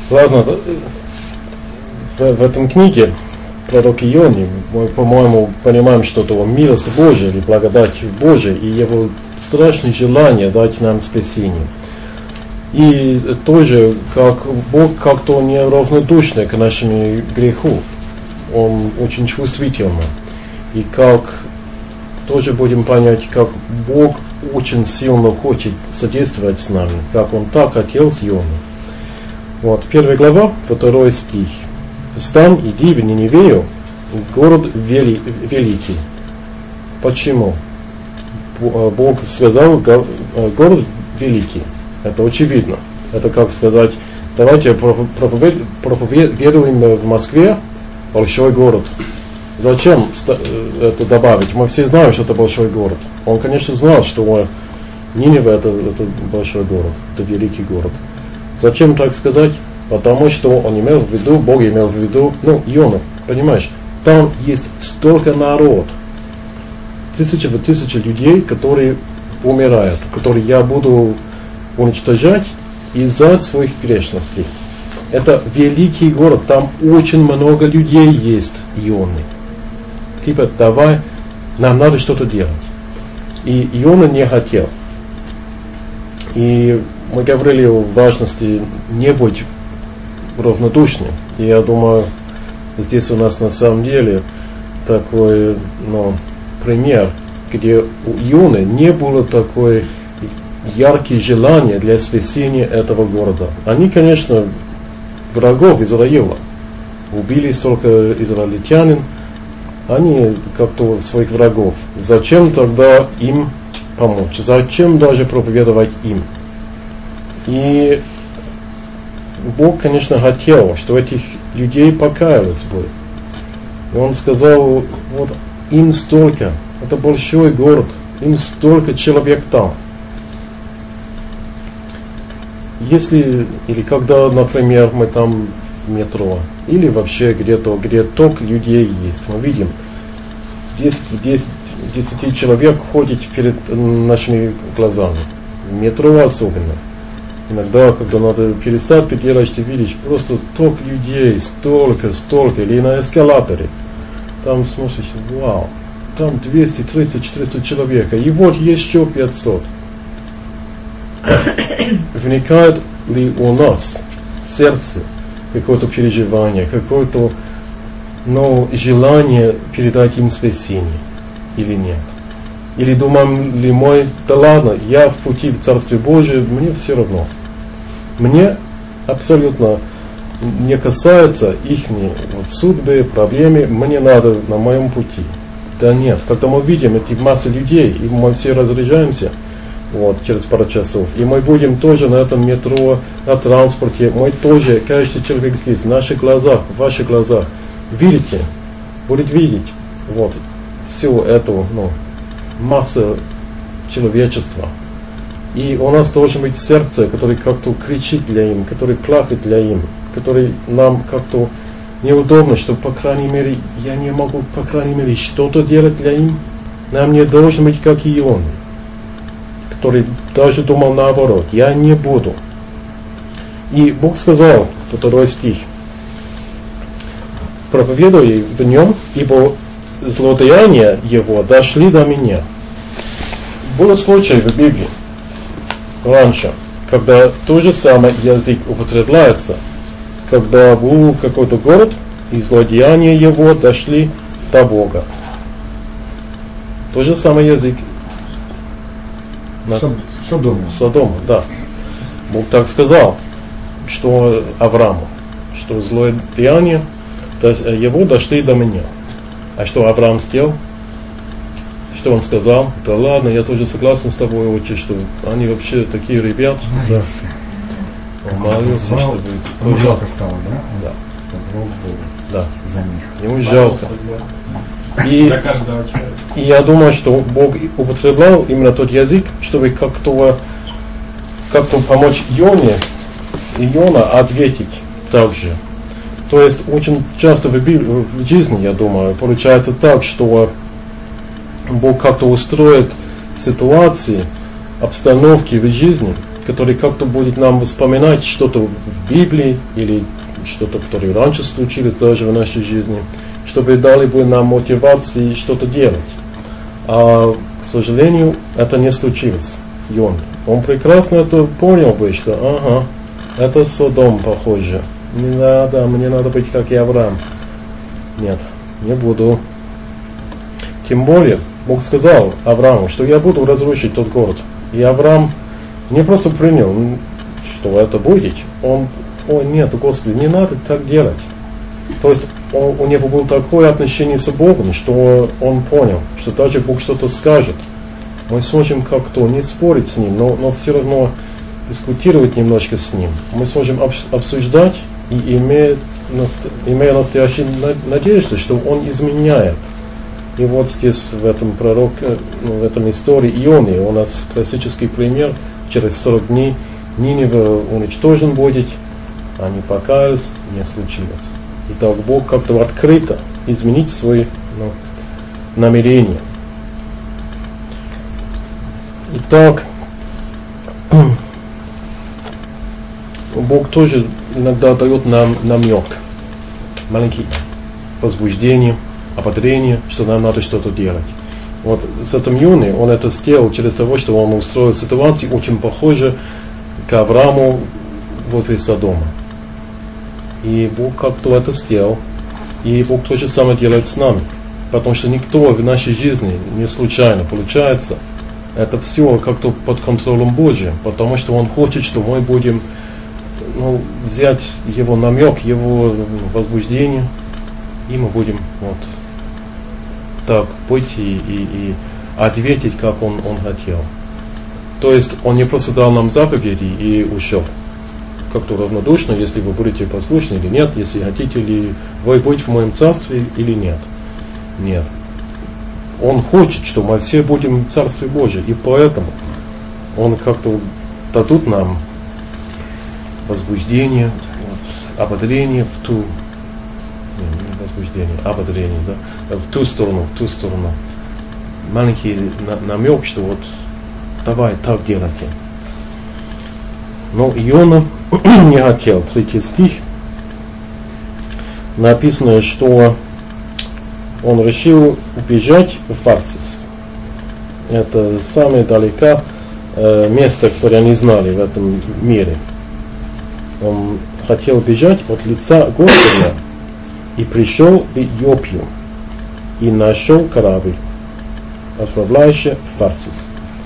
Ладно, в этом книге пророк Ионе, мы, по-моему, понимаем, что это милость Божия или благодать Божия и его страшное желание дать нам спасение. И тоже, как Бог как-то неравнодушный к нашему греху, Он очень чувствительный. И как тоже будем понять, как Бог очень сильно хочет содействовать с нами, как Он так хотел с Ионой. Вот, 1 глава, 2 стих. «Встань, иди в Ниневею, город великий». Почему? Бог сказал, город великий. Это очевидно. Это как сказать, давайте проповедуем в Москве большой город. Зачем это добавить? Мы все знаем, что это большой город. Он, конечно, знал, что Ниневе это большой город, это великий город. Зачем так сказать? Потому что он имел в виду, Бог имел в виду, Иона, понимаешь, там есть столько народ, тысячи людей, которые умирают, которые я буду уничтожать из-за своих грешностей. Это великий город, там очень много людей есть, Ионы. Типа, давай, нам надо что-то делать. И Иона не хотел. И мы говорили о важности не быть равнодушным. И я думаю, здесь у нас на самом деле такой пример, где у Ионы не было такой яркие желания для спасения этого города. Они, конечно, врагов Израиля. Убили столько израильтянин. Они как-то своих врагов. Зачем тогда им помочь? Зачем даже проповедовать им? И Бог, конечно, хотел, что этих людей покаялось бы. И Он сказал, вот им столько, это большой город, им столько человек там. Если, или когда, например, мы там в метро, или вообще где-то, где только людей есть, мы видим, 10 человек ходит перед нашими глазами, в метро особенно. Иногда, когда надо пересадку делать, ты видишь просто толк людей, столько, или на эскалаторе. Там смотришь, вау, там 200, 300, 400 человек, и вот еще 500. Вникает ли у нас в сердце какое-то переживание, какое-то желание передать им спасение или нет? Или думаем ли мы, да ладно, я в пути в Царстве Божие, мне все равно. Мне абсолютно не касается их судьбы, проблемы, мне надо на моем пути. Да нет, когда мы видим эти массы людей, и мы все разряжаемся, через пару часов, и мы будем тоже на этом метро, на транспорте, мы тоже, каждый человек здесь, в наших глазах, в ваших глазах, видите, будет видеть, всю эту, масса человечества. И у нас должен быть сердце, которое как-то кричит для им, которое плачет для им, которое нам как-то неудобно, что, по крайней мере, я не могу, по крайней мере, что-то делать для им. Нам не должен быть, как и он, который даже думал наоборот, я не буду. И Бог сказал, 2 стих, проповедуй в нем, ибо злодеяния его дошли до меня. Был случай в Библии раньше, когда тот же самый язык употребляется, когда был какой-то город, и злодеяния его дошли до Бога. Тот же самый язык. Содома, да. Бог так сказал, что Аврааму, что злодеяния его дошли до меня. А что Авраам сделал? Что он сказал? Да ладно, я тоже согласен с тобой, отче, что они вообще такие ребята. Он молился, чтобы... Ему жалко стало, да? Да. Позвал Богу. Да. За них. Ему жалко. И я думаю, что Бог употреблял именно тот язык, чтобы как-то помочь Иона ответить так же. То есть очень часто в жизни, я думаю, получается так, что Бог как-то устроит ситуации, обстановки в жизни, который как-то будет нам вспоминать что-то в Библии или что-то, которое раньше случилось даже в нашей жизни, чтобы дали бы нам мотивации что-то делать. А, к сожалению, это не случилось с Йоной. Он прекрасно это понял бы, что ага, это Содом похоже. Не надо, мне надо быть как и Авраам. Нет, не буду. Тем более, Бог сказал Аврааму, что я буду разрушить тот город. И Авраам не просто принял, что это будет. Он, о нет, Господи, не надо так делать. То есть у него было такое отношение с Богом, что он понял, что даже Бог что-то скажет. Мы сможем как-то не спорить с Ним, но все равно дискутировать немножко с Ним. Мы сможем обсуждать и имея настоящую надежду, что Он изменяет. И вот здесь в этом пророке, в этом истории Ионы у нас классический пример. Через 40 дней Ниневе уничтожен будет, а не покаялись, не случилось. Итак, Бог как-то открыто изменить свои намерения. Итак, Бог тоже иногда дает нам намек, маленький возбуждение, ободрение, что нам надо что-то делать. Вот с этим юным он это сделал через того, что он устроил ситуацию очень похожую к Аврааму возле Содома. И Бог как-то это сделал. И Бог то же самое делает с нами. Потому что никто в нашей жизни не случайно получается. Это все как-то под контролем Божьим. Потому что Он хочет, что мы будем взять Его намек, Его возбуждение. И мы будем вот так быть и ответить, как Он хотел. То есть Он не просто дал нам заповеди и ушел. Как-то равнодушно, если вы будете послушны или нет, если хотите ли вы быть в моем царстве или нет. Нет. Он хочет, что мы все будем в Царстве Божьем, и поэтому Он как-то дадут нам возбуждение, ободрение в ту, не возбуждение, ободрение, да, в ту сторону. Маленький намек, что вот давай так делайте. Но Иона не хотел. 3 стих. Написано, что он решил убежать в Тарсис. Это самое далеко место, которое они знали в этом мире. Он хотел бежать от лица Господа и пришел в Иопию и нашел корабль, отправляющий в Тарсис.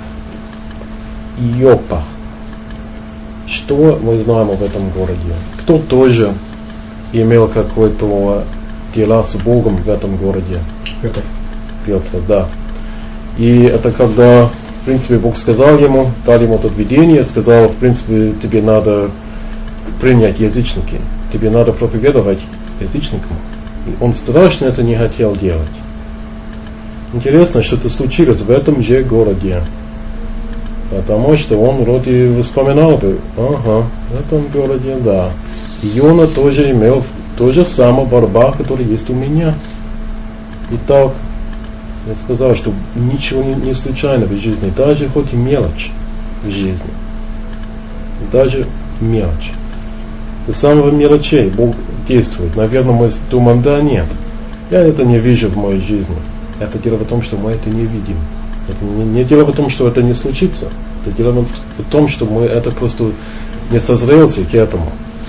Иопа. Что мы знаем об этом городе? Кто тоже имел какое-то дело с Богом в этом городе? Петр, да. И это когда, в принципе, Бог сказал ему, дал ему это видение, сказал, в принципе, тебе надо принять язычники, тебе надо проповедовать язычникам. И он страшно это не хотел делать. Интересно, что это случилось в этом же городе. Потому что он вроде вспоминал бы, ага, в этом городе, да. Иона тоже имел то же самое борьба, которая есть у меня. Итак, я сказал, что ничего не случайно в жизни, даже хоть и мелочь в жизни. Даже мелочь. До самого мелочей Бог действует. Наверное, мы думаем, да нет, я это не вижу в моей жизни. Это дело в том, что мы это не видим. Это не дело в том, что это не случится. Это дело в том, что мы это просто не созрелся к этому.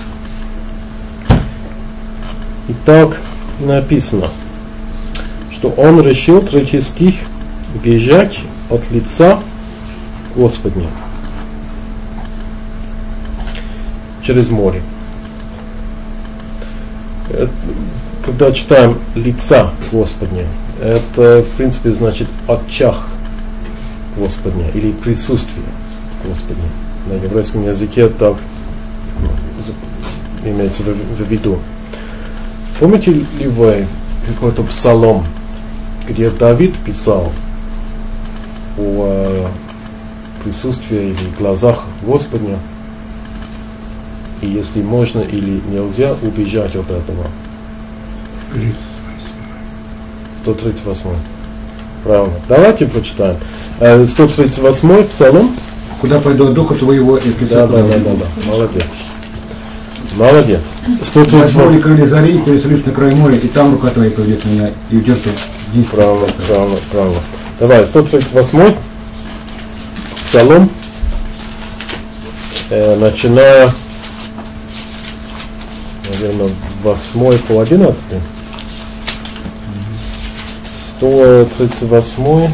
Итак, написано, что он решил 3 стих бежать от лица Господня через море. Когда читаем лица Господня, это в принципе значит очах Господня или присутствие Господня. На еврейском языке так имеется в виду. Помните ли вы какой-то псалом, где Давид писал о присутствии или глазах Господня, и если можно или нельзя убежать от этого? 138. Правильно. Давайте прочитаем. 138 псалом. Куда пойду от духа твоего и Да. Молодец. Молодец. 138. Возьму крылья зари, переселюсь на край моря, и там рука твоя поведет меня, и удержит здесь. Правильно. Давай, 138 Псалом, начиная, наверное, 8 по 11. 138.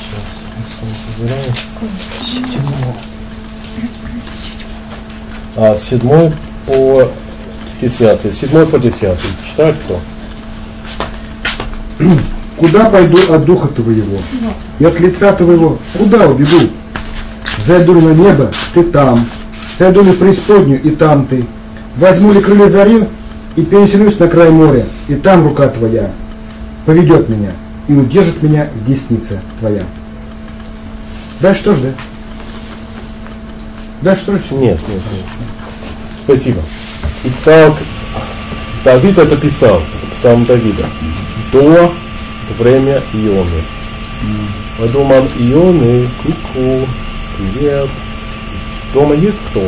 Сейчас, 7 по 10. 7 по 10. Читает кто? Куда пойду от духа твоего и от лица твоего? Куда убегу? Зайду ли на небо, ты там. Зайду ли в преисподнюю, и там ты. Возьму ли крылья зари и переселюсь на край моря, и там рука твоя поведет меня и удержит меня в деснице твоя. Дальше что ждать? Дальше что ждать? Нет. Спасибо. Итак, Давид это писал, это псалм Давида, до время Ионы. Мы думаем, Ионы, ку-ку, привет. Дома есть кто?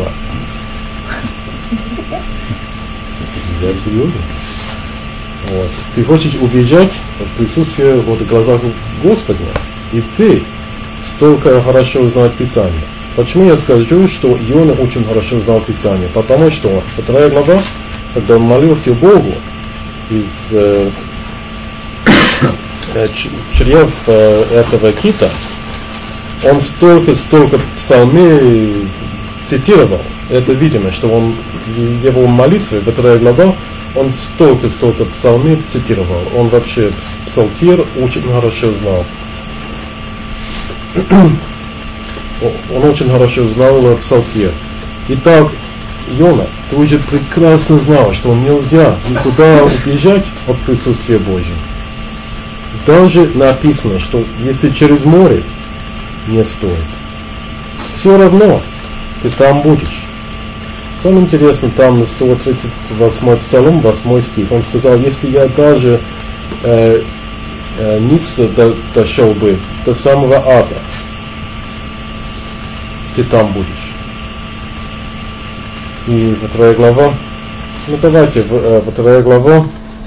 Я серьезно? Вот. Ты хочешь убежать от присутствия в глазах Господа, и ты столько хорошо знаешь Писание. Почему я скажу, что Иона очень хорошо знал Писание? Потому что 2 глава, когда он молился Богу из чрев этого кита, он столько псалмей цитировал. Это видимо, что он его молитвы, 2 глава, он столько псалмей цитировал. Он вообще псалтир очень хорошо знал. Он очень хорошо знал псалтир. Итак, Иона, ты уже прекрасно знал, что нельзя никуда убежать от присутствия Божьего. Даже написано, что если через море, не стоит. Все равно ты там будешь. Самое интересное, там на 138 псалом, 8 стих, он сказал, если я даже низ дошел бы до самого ада, ты там будешь. И 2 глава, давайте, 2 глава,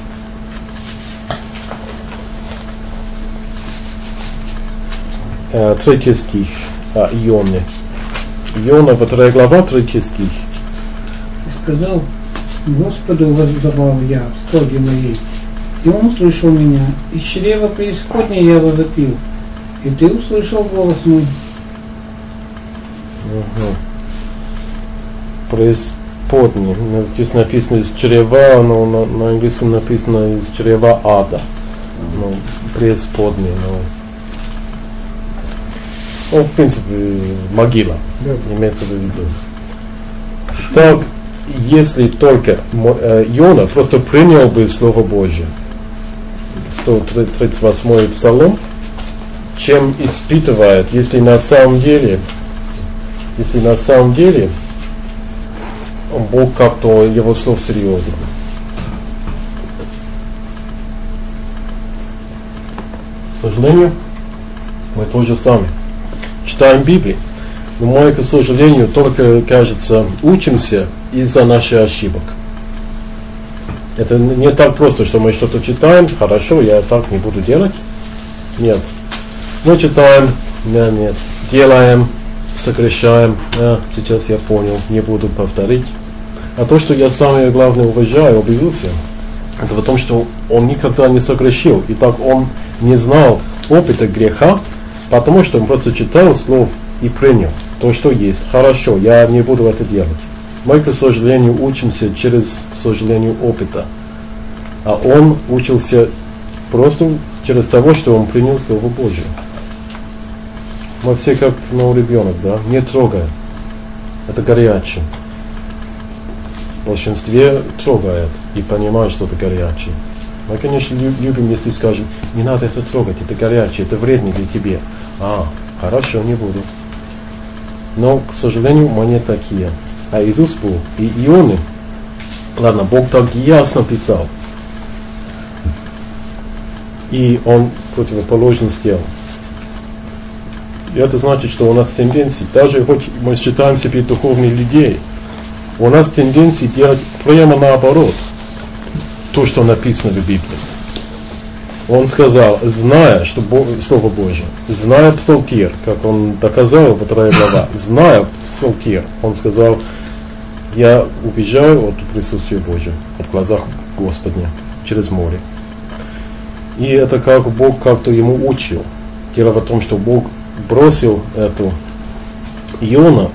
третий стих, Ионы. Иона, 2 глава, 3 стих. Сказал, Господу воззвал я в скорби моей, и Он услышал меня, из чрева преисподней я возопил, и Ты услышал голос мой. Преисподней. Здесь написано из чрева, но на английском написано из чрева ада. Преисподней. В принципе, могила. Имеется в виду. Так, если только Иона просто принял бы Слово Божье, 138 псалом, чем испытывает, если на самом деле Бог как-то его слов серьезно. К сожалению, мы тоже сами читаем Библию, но мы, к сожалению, только, кажется, учимся из-за наших ошибок. Это не так просто, что мы что-то читаем, хорошо, я так не буду делать. Нет. Мы читаем, нет, делаем, сокращаем, сейчас я понял, не буду повторить. А то, что я самое главное уважаю, убедился, это в том, что он никогда не сокращил, и так он не знал опыта греха, потому что он просто читал слов и принял то, что есть. Хорошо, я не буду это делать. Мы, к сожалению, учимся через, к сожалению, опыта. А он учился просто через того, что он принял Слово Божие. Мы все как ребенок, да? Не трогает. Это горячее. В большинстве трогает и понимает, что это горячее. Мы, конечно, любим, если скажем, не надо это трогать, это горячее, это вредно для тебя. Хорошо, не буду. Но, к сожалению, мы не такие. А Иисус был, и Ионы, ладно, Бог так ясно писал. И он противоположно сделал. это значит, что у нас тенденции, даже хоть мы считаем себя духовными людей, у нас тенденции делать прямо наоборот, то, что написано в Библии. Он сказал, зная, что Слово Божие, зная псалтирь, как он доказал во 2 глава, зная псалтирь, он сказал, я убежаю от присутствия Божьего, от глазах Господня, через море. И это как Бог как-то ему учил. Дело в том, что Бог бросил эту Иона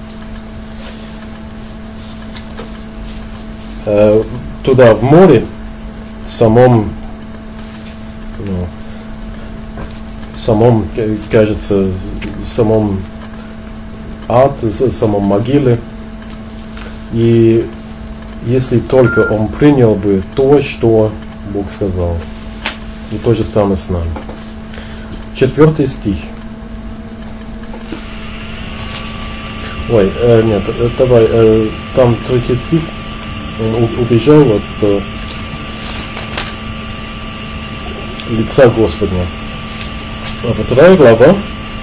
туда, в море, в самом, кажется, в самом ад, в самом могиле. И если только он принял бы то, что Бог сказал. И то же самое с нами. 4 стих. Ой, нет, давай, там 3 стих. Он убежал от лица Господня. А 2 глава.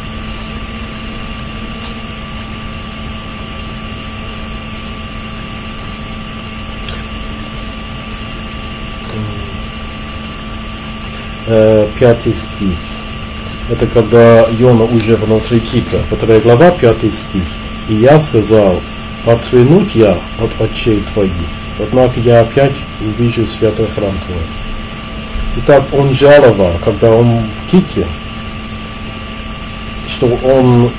Пятый стих. Это когда Иона уже внутри кита. 2 глава, 5 стих. И я сказал, отринуть я от очей твоих, однако я опять увижу святой храм твой. Итак, он жаловал, когда он в ките, что он,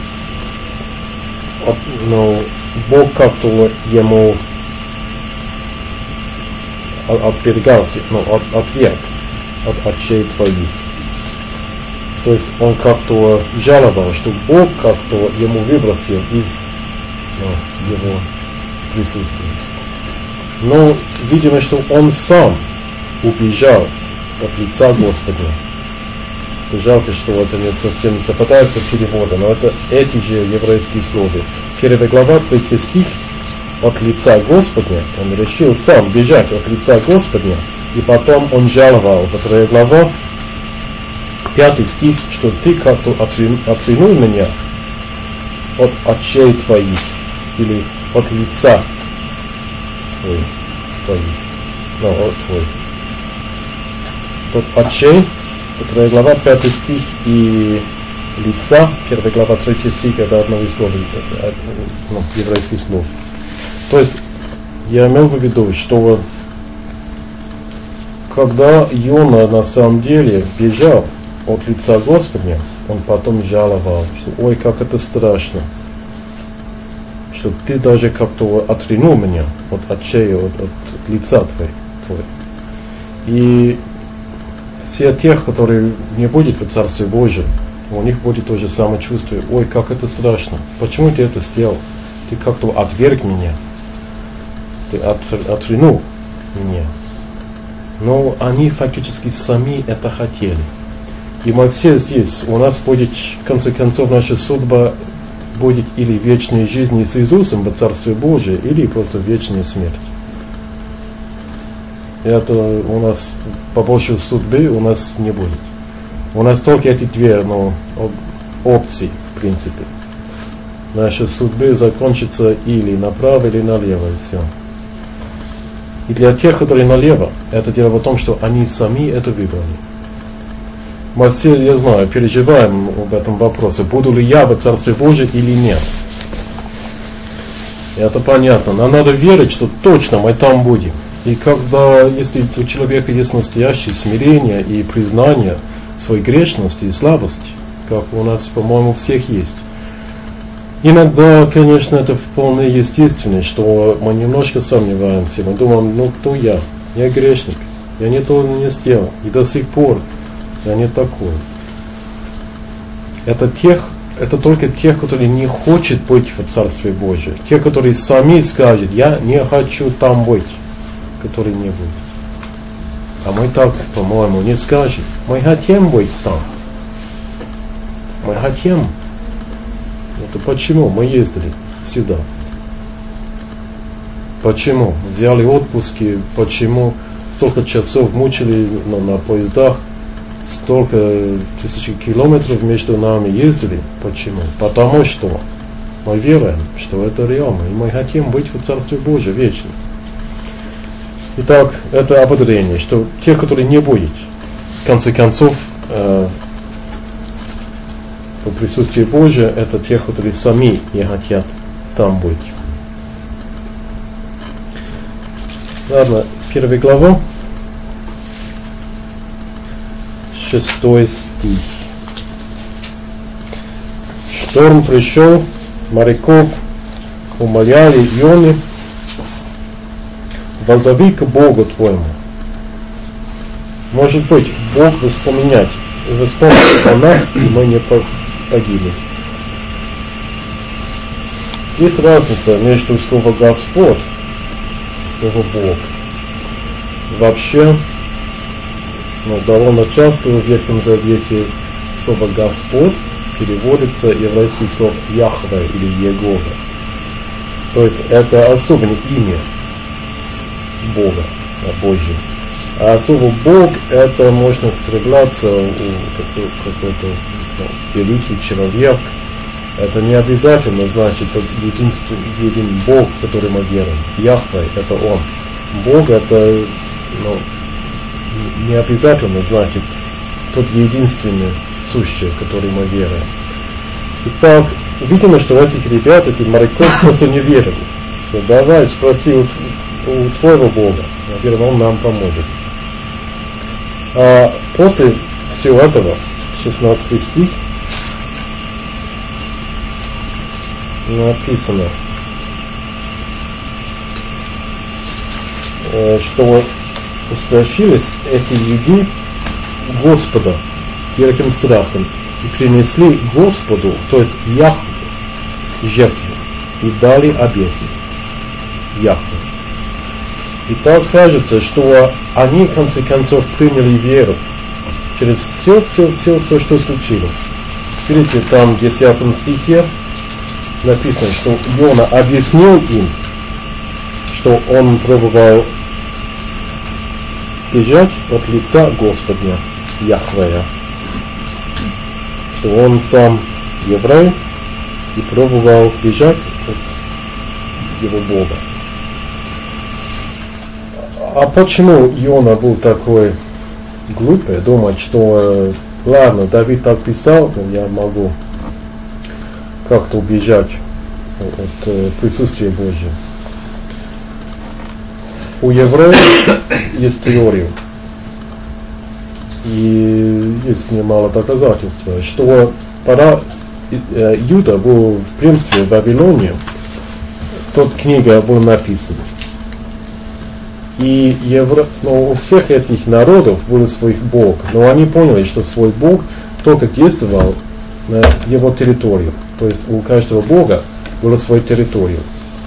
Бог как-то ему отвергался, отверг от очей твоих. То есть он как-то жаловал, что Бог как-то ему выбросил из его присутствия. Но видимо, что он сам убежал от лица Господня. Жалко, что это не совсем не совпадается с переводом, но это эти же еврейские слова. 1 глава, 3 стих, от лица Господня, он решил сам бежать от лица Господня, и потом он жаловал, 2 глава, 5 стих, что ты как-то отринул меня от очей твоих, или от лица твоих, от твоих. От очей, 2 глава, 5 стих, и лица, 1 глава, 3 стих, это одно из слов, еврейских слов. То есть, я имел в виду, что когда Иона на самом деле бежал от лица Господня, он потом жаловал, что ой, как это страшно, что ты даже как-то отринул меня от очей, от лица твоего. И все тех, которые не будут в Царстве Божьем, у них будет то же самое чувство, ой, как это страшно, почему ты это сделал, ты как-то отверг меня, ты отринул меня. Но они фактически сами это хотели. И мы все здесь, у нас будет, в конце концов, наша судьба будет или вечная жизнь с Иисусом в Царстве Божьем, или просто вечная смерть. Это у нас по большей судьбе у нас не будет. У нас только эти две опции, в принципе. Наша судьба закончится или направо, или налево, и все. И для тех, которые налево, это дело в том, что они сами это выбрали. Мы все, я знаю, переживаем об этом вопросе, буду ли я в Царстве Божьем или нет. Это понятно, но надо верить, что точно мы там будем. И когда, если у человека есть настоящее смирение и признание своей грешности и слабости, как у нас, по-моему, у всех есть, иногда, конечно, это вполне естественно, что мы немножко сомневаемся. Мы думаем, кто я? Я грешник. Я не то не сделал. И до сих пор я не такой. Это только тех, которые не хотят быть в Царстве Божьем. Те, которые сами скажут, я не хочу там быть, которые не будут. А мы так, по-моему, не скажем. Мы хотим быть там. Мы хотим. Это почему мы ездили сюда? Почему? Взяли отпуски, почему столько часов мучили на поездах, столько тысяч километров между нами ездили. Почему? Потому что мы веруем, что это реально, и мы хотим быть в Царстве Божьем вечно. Итак, это ободрение, что те, которые не будут, в конце концов, в присутствии Божьем, это те, которые сами не хотят там быть. Ладно, 1 глава, 6 стих. Шторм пришел, моряков умоляли Ионы: воззови к Богу твоему. Может быть, Бог вспомнит о нас, и мы не погибли. Есть разница между словом Господь и словом Бог. Вообще, довольно часто в Ветхом Завете слово Господь переводится еврейский слово Яхве или Егова. То есть это особенное имя Бога, Божьего. А слово Бог, это можно употребляться у какой-то великий человек. Это не обязательно значит един Бог, в который мы верим. Яхве, это Он. Бог, это не обязательно значит тот единственный сущий, в который мы верим. Итак, видимо, что этих ребят, этих моряков просто не верили. Что давай спроси у твоего Бога. Наверное, Он нам поможет. А после всего этого, 16 стих, написано, что устрашились эти люди Господа великим страхом и принесли Господу, то есть Яхве, жертву и дали обеты Яхве. И так кажется, что они в конце концов приняли веру через все, что случилось. Видите, там в 10 стихе написано, что Иона объяснил им, что он пробовал бежать от лица Господня, Яхвея, что он сам еврей и пробовал бежать от его Бога. А почему Иона был такой глупый, думать, что ладно, Давид так писал, я могу как-то убежать от присутствия Божьего. У евреев есть теория, и есть немало доказательств, что пора Иуда был в пленстве в Вавилоне, тут книга была написана. И у всех этих народов был свой Бог, но они поняли, что свой Бог только действовал на его территорию. То есть у каждого Бога была своя территория.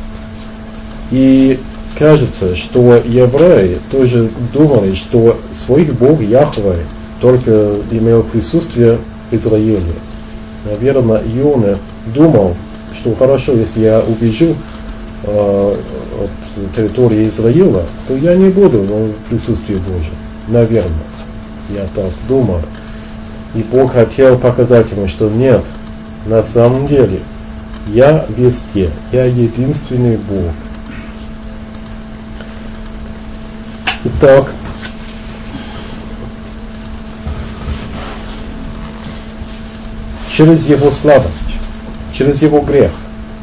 И кажется, что евреи тоже думали, что свой Бог Яхве только имел присутствие в Израиле. Наверное, Иона думал, что хорошо, если я убежу от территории Израиля, то я не буду в присутствии Божьем. Наверное, я так думаю. И Бог хотел показать ему, что нет, на самом деле, я везде, я единственный Бог. Итак, через его слабость, через его грех,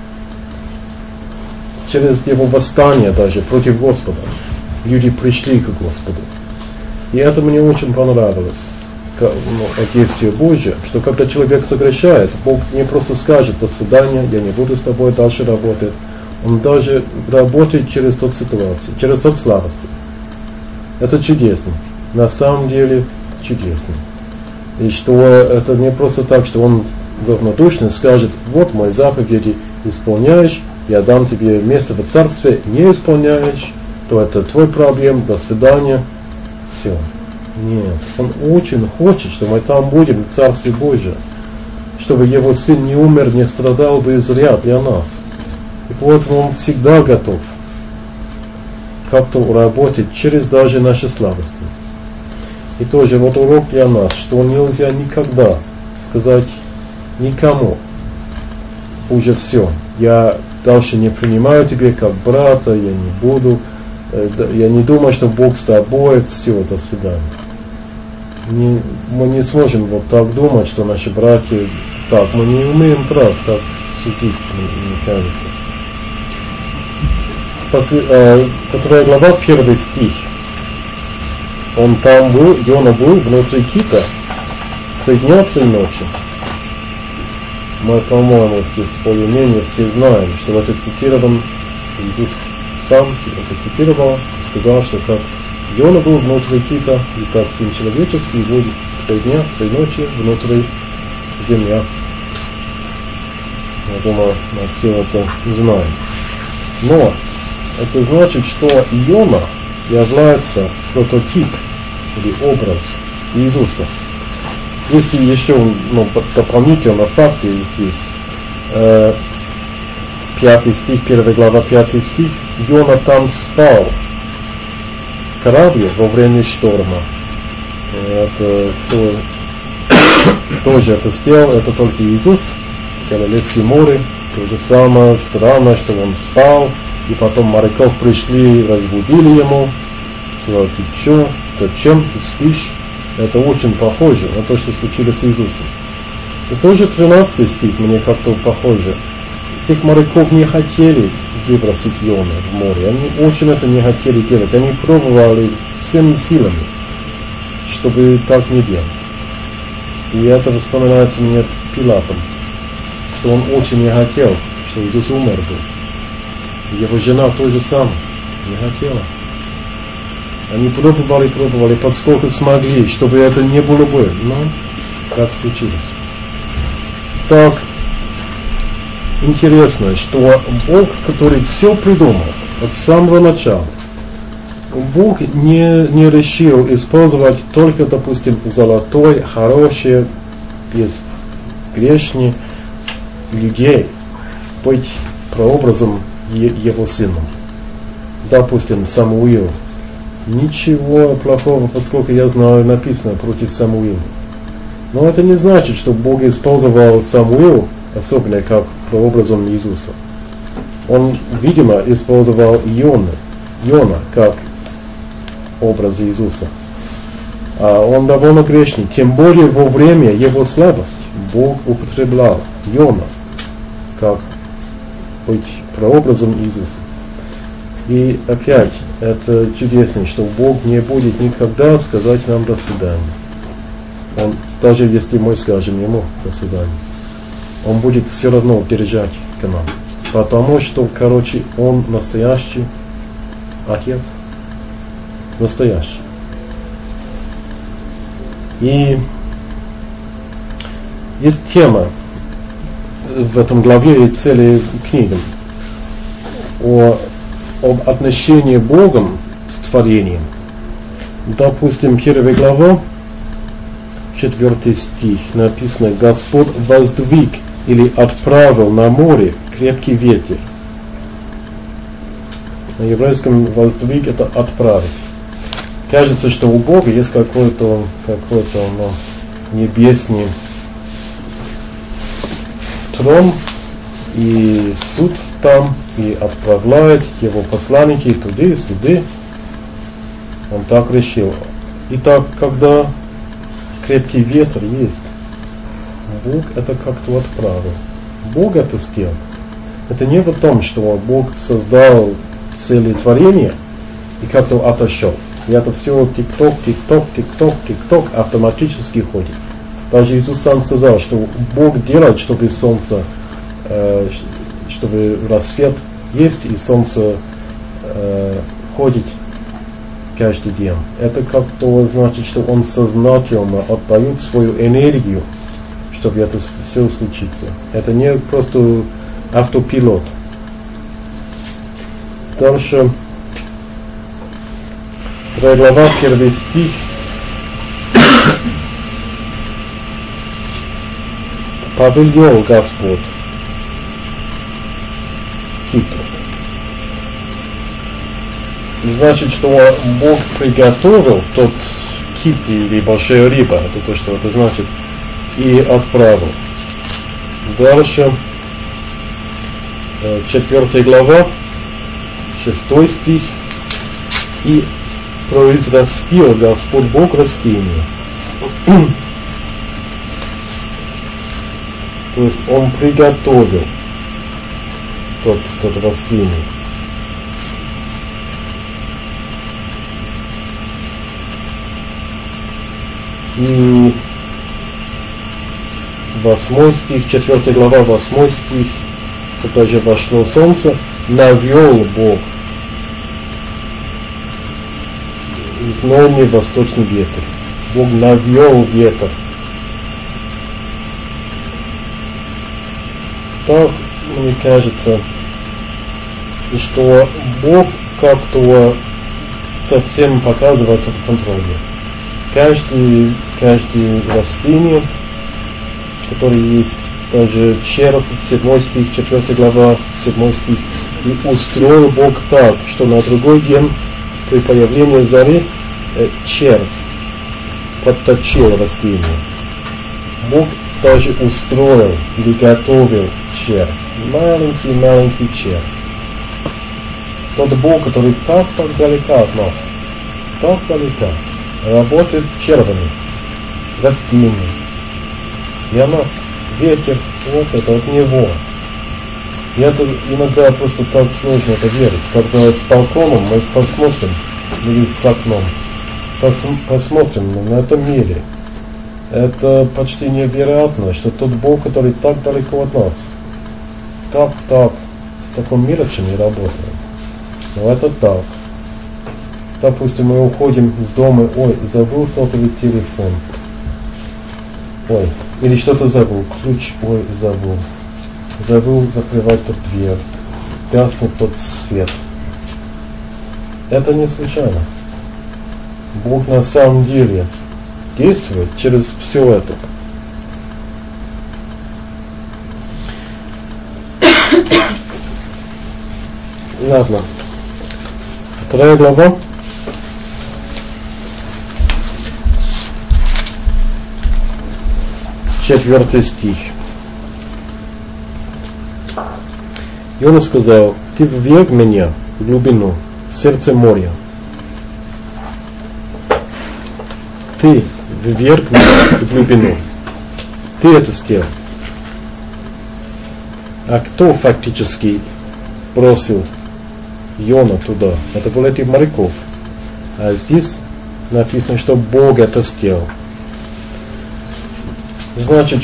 через его восстание даже против Господа, люди пришли к Господу. И это мне очень понравилось, действие Божье, что когда человек согрешает, Бог не просто скажет: до свидания, я не буду с тобой дальше работать. Он даже работает через тот ситуацию, через тот слабость. Это чудесно. На самом деле чудесно. И что это не просто так, что он равнодушно скажет: вот мои заповеди исполняешь, я дам тебе место в царстве, не исполняешь, то это твой проблем, до свидания. Все. Нет, он очень хочет, чтобы мы там будем в Царстве Божьем, чтобы его сын не умер, не страдал бы зря для нас. И поэтому он всегда готов как-то работать через даже наши слабости. И тоже вот урок для нас, что нельзя никогда сказать никому: уже все, я дальше не принимаю тебя как брата, я не буду, я не думаю, что Бог с тобой, все, до свидания. Мы не сможем вот так думать, что наши братья так, мы не умеем прав так судить, мне кажется. Которая глава, 1 стих. Он там был, Иона был внутри кита 3 дня, 3 ночи. Мы, по-моему, здесь более-менее все знаем, что это цитирован, Иисус сам это цитировал, сказал, что как Иона был внутри кита, и как Сын Человеческий будет 3 дня, 3 ночи внутри земля. Я думаю, мы все это знаем. Но это значит, что Иона является прототип или образ Иисуса. Если еще дополнительно факты здесь, 5 стих, 1 глава, 5 стих, Иона там спал в корабле во время шторма. Это тоже это сделал, это только Иисус, в Галилейском море. То же самое странно, что он спал, и потом моряков пришли, разбудили ему, сказали: ты что, зачем ты спишь? Это очень похоже на то, что случилось с Иисусом. И тоже 13 стих мне как-то похоже. Тех моряков не хотели выбросить Иону в море. Они очень это не хотели делать. Они пробовали всеми силами, чтобы так не делать. И это вспоминается мне Пилатом, что он очень не хотел, что Иисус умер был. Его жена тоже самое не хотела. Они пробовали, поскольку смогли, чтобы это не было бы, но так случилось. Так, интересно, что Бог, который все придумал от самого начала, Бог не решил использовать только, допустим, золотой, хороший, безгрешный людей, быть прообразом его сыном. Допустим, Самуил. Ничего плохого, поскольку я знаю, написано против Самуила. Но это не значит, что Бог использовал Самуила, особенно как прообразом Иисуса. Он, видимо, использовал Иона как образ Иисуса. А он довольно грешный. Тем более во время его слабости Бог употреблял Иона как быть прообразом Иисуса. И опять, это чудесно, что Бог не будет никогда сказать нам до свидания. Он, даже если мы скажем ему до свидания, он будет все равно держать к нам. Потому что, он настоящий Отец. Настоящий. И есть тема в этом главе и целой книги об отношении Богом с творением. Допустим, 1 глава, 4 стих написано: Господь воздвиг или отправил на море крепкий ветер. На еврейском воздвиг это отправить. Кажется, что у Бога есть какой-то небесный трон и суд там, и отправляет его посланники туда и сюда. Он так решил. Итак, когда крепкий ветер есть, Бог это как-то отправил. Бог это сделал. Это не в том, что Бог создал целое творение и как-то отошел. И это все тик-ток автоматически ходит. Даже Иисус сам сказал, что Бог делает, чтобы солнце, чтобы рассвет есть, и солнце ходит каждый день. Это как-то значит, что Он сознательно отдает свою энергию, чтобы это все случится. Это не просто автопилот. Дальше, 2 глава, 1 стих. Повелел Господь киту. Значит, что Бог приготовил кит или большая рыба, это то, что это значит, и отправил. Дальше, 4 глава, 6 стих, и произрастил Господь Бог растение. То есть Он приготовил тот растение. И 8 стих, 4 глава, 8 стих, когда же вошло солнце, навел Бог знойный восточный ветер. Бог навел ветер. Так, мне кажется, что Бог как-то совсем показывается в контроле. Каждое растение, которое есть, даже червь, 7 стих, 4 глава, 7 стих, и устроил Бог так, что на другой день при появлении зари червь подточил растение. Бог даже устроил или готовил червь. Маленький червь. Тот Бог, который так далеко от нас, так далеко, работает червями, растениями. Для нас ветер, вот это от Него. И это иногда просто так сложно это верить. Когда с балконом мы посмотрим, или с окном, посмотрим на этом мире. Это почти невероятно, что тот Бог, который так далеко от нас, так, с таком мелочью не работает. Но это так. Допустим, мы уходим из дома, забыл сотовый телефон. Или что-то забыл, ключ, забыл. Забыл закрывать тот дверь, гаснет тот свет. Это не случайно. Бог на самом деле действует через все это. Ладно. 2 глава. Четвертый стих. И он сказал: ты вверг меня в глубину, сердце моря. Ты вверг меня в глубину. Ты это сделал. А кто фактически бросил Йона туда? Это были эти моряков. А здесь написано, что Бог это сделал. Значит,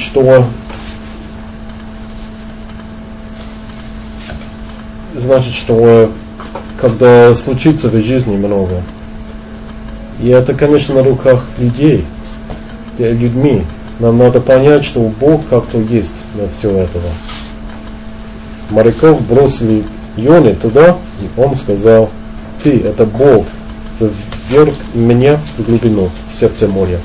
что когда случится в жизни много, и это, конечно, на руках людьми, нам надо понять, что Бог как-то есть на все этого. Моряков бросили Йоне туда, и он сказал: ты, это Бог, вверг меня в глубину, в сердце моря.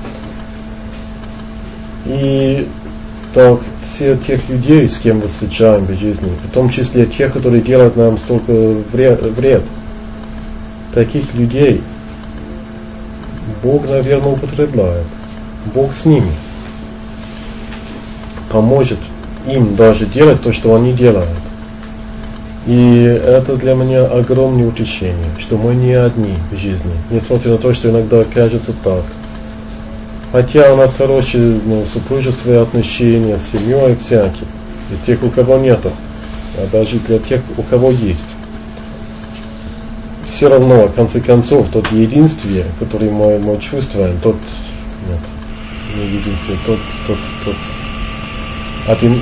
И так, все тех людей, с кем мы встречаем в жизни, в том числе тех, которые делают нам столько вред, таких людей Бог, наверное, употребляет. Бог с ними. Поможет им даже делать то, что они делают. И это для меня огромное утешение, что мы не одни в жизни, несмотря на то, что иногда кажется так. Хотя у нас хорошие супружеские отношения с семьей всякие, из тех, у кого нету, а даже для тех, у кого есть. Все равно, в конце концов, тот единствие, который мы чувствуем, тот один,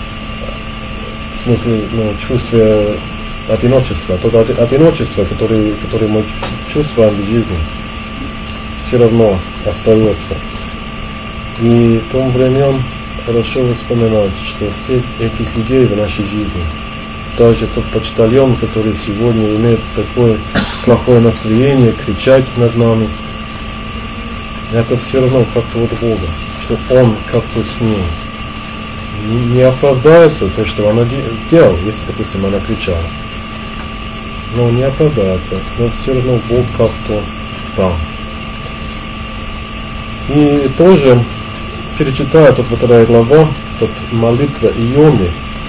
в смысле, чувство одиночества, тот одиночество, которое мы чувствуем в жизни, все равно остается. И в том времен хорошо вспоминать, что все этих людей в нашей жизни, даже тот почтальон, который сегодня имеет такое плохое настроение, кричать над нами, это все равно как-то от Бога, что Он как-то с ним. Не оправдается то, что она делала, если, допустим, она кричала. Но не оправдается, но все равно Бог как-то там. И тоже перечитаю тут вторая глава, тут молитва Ионы.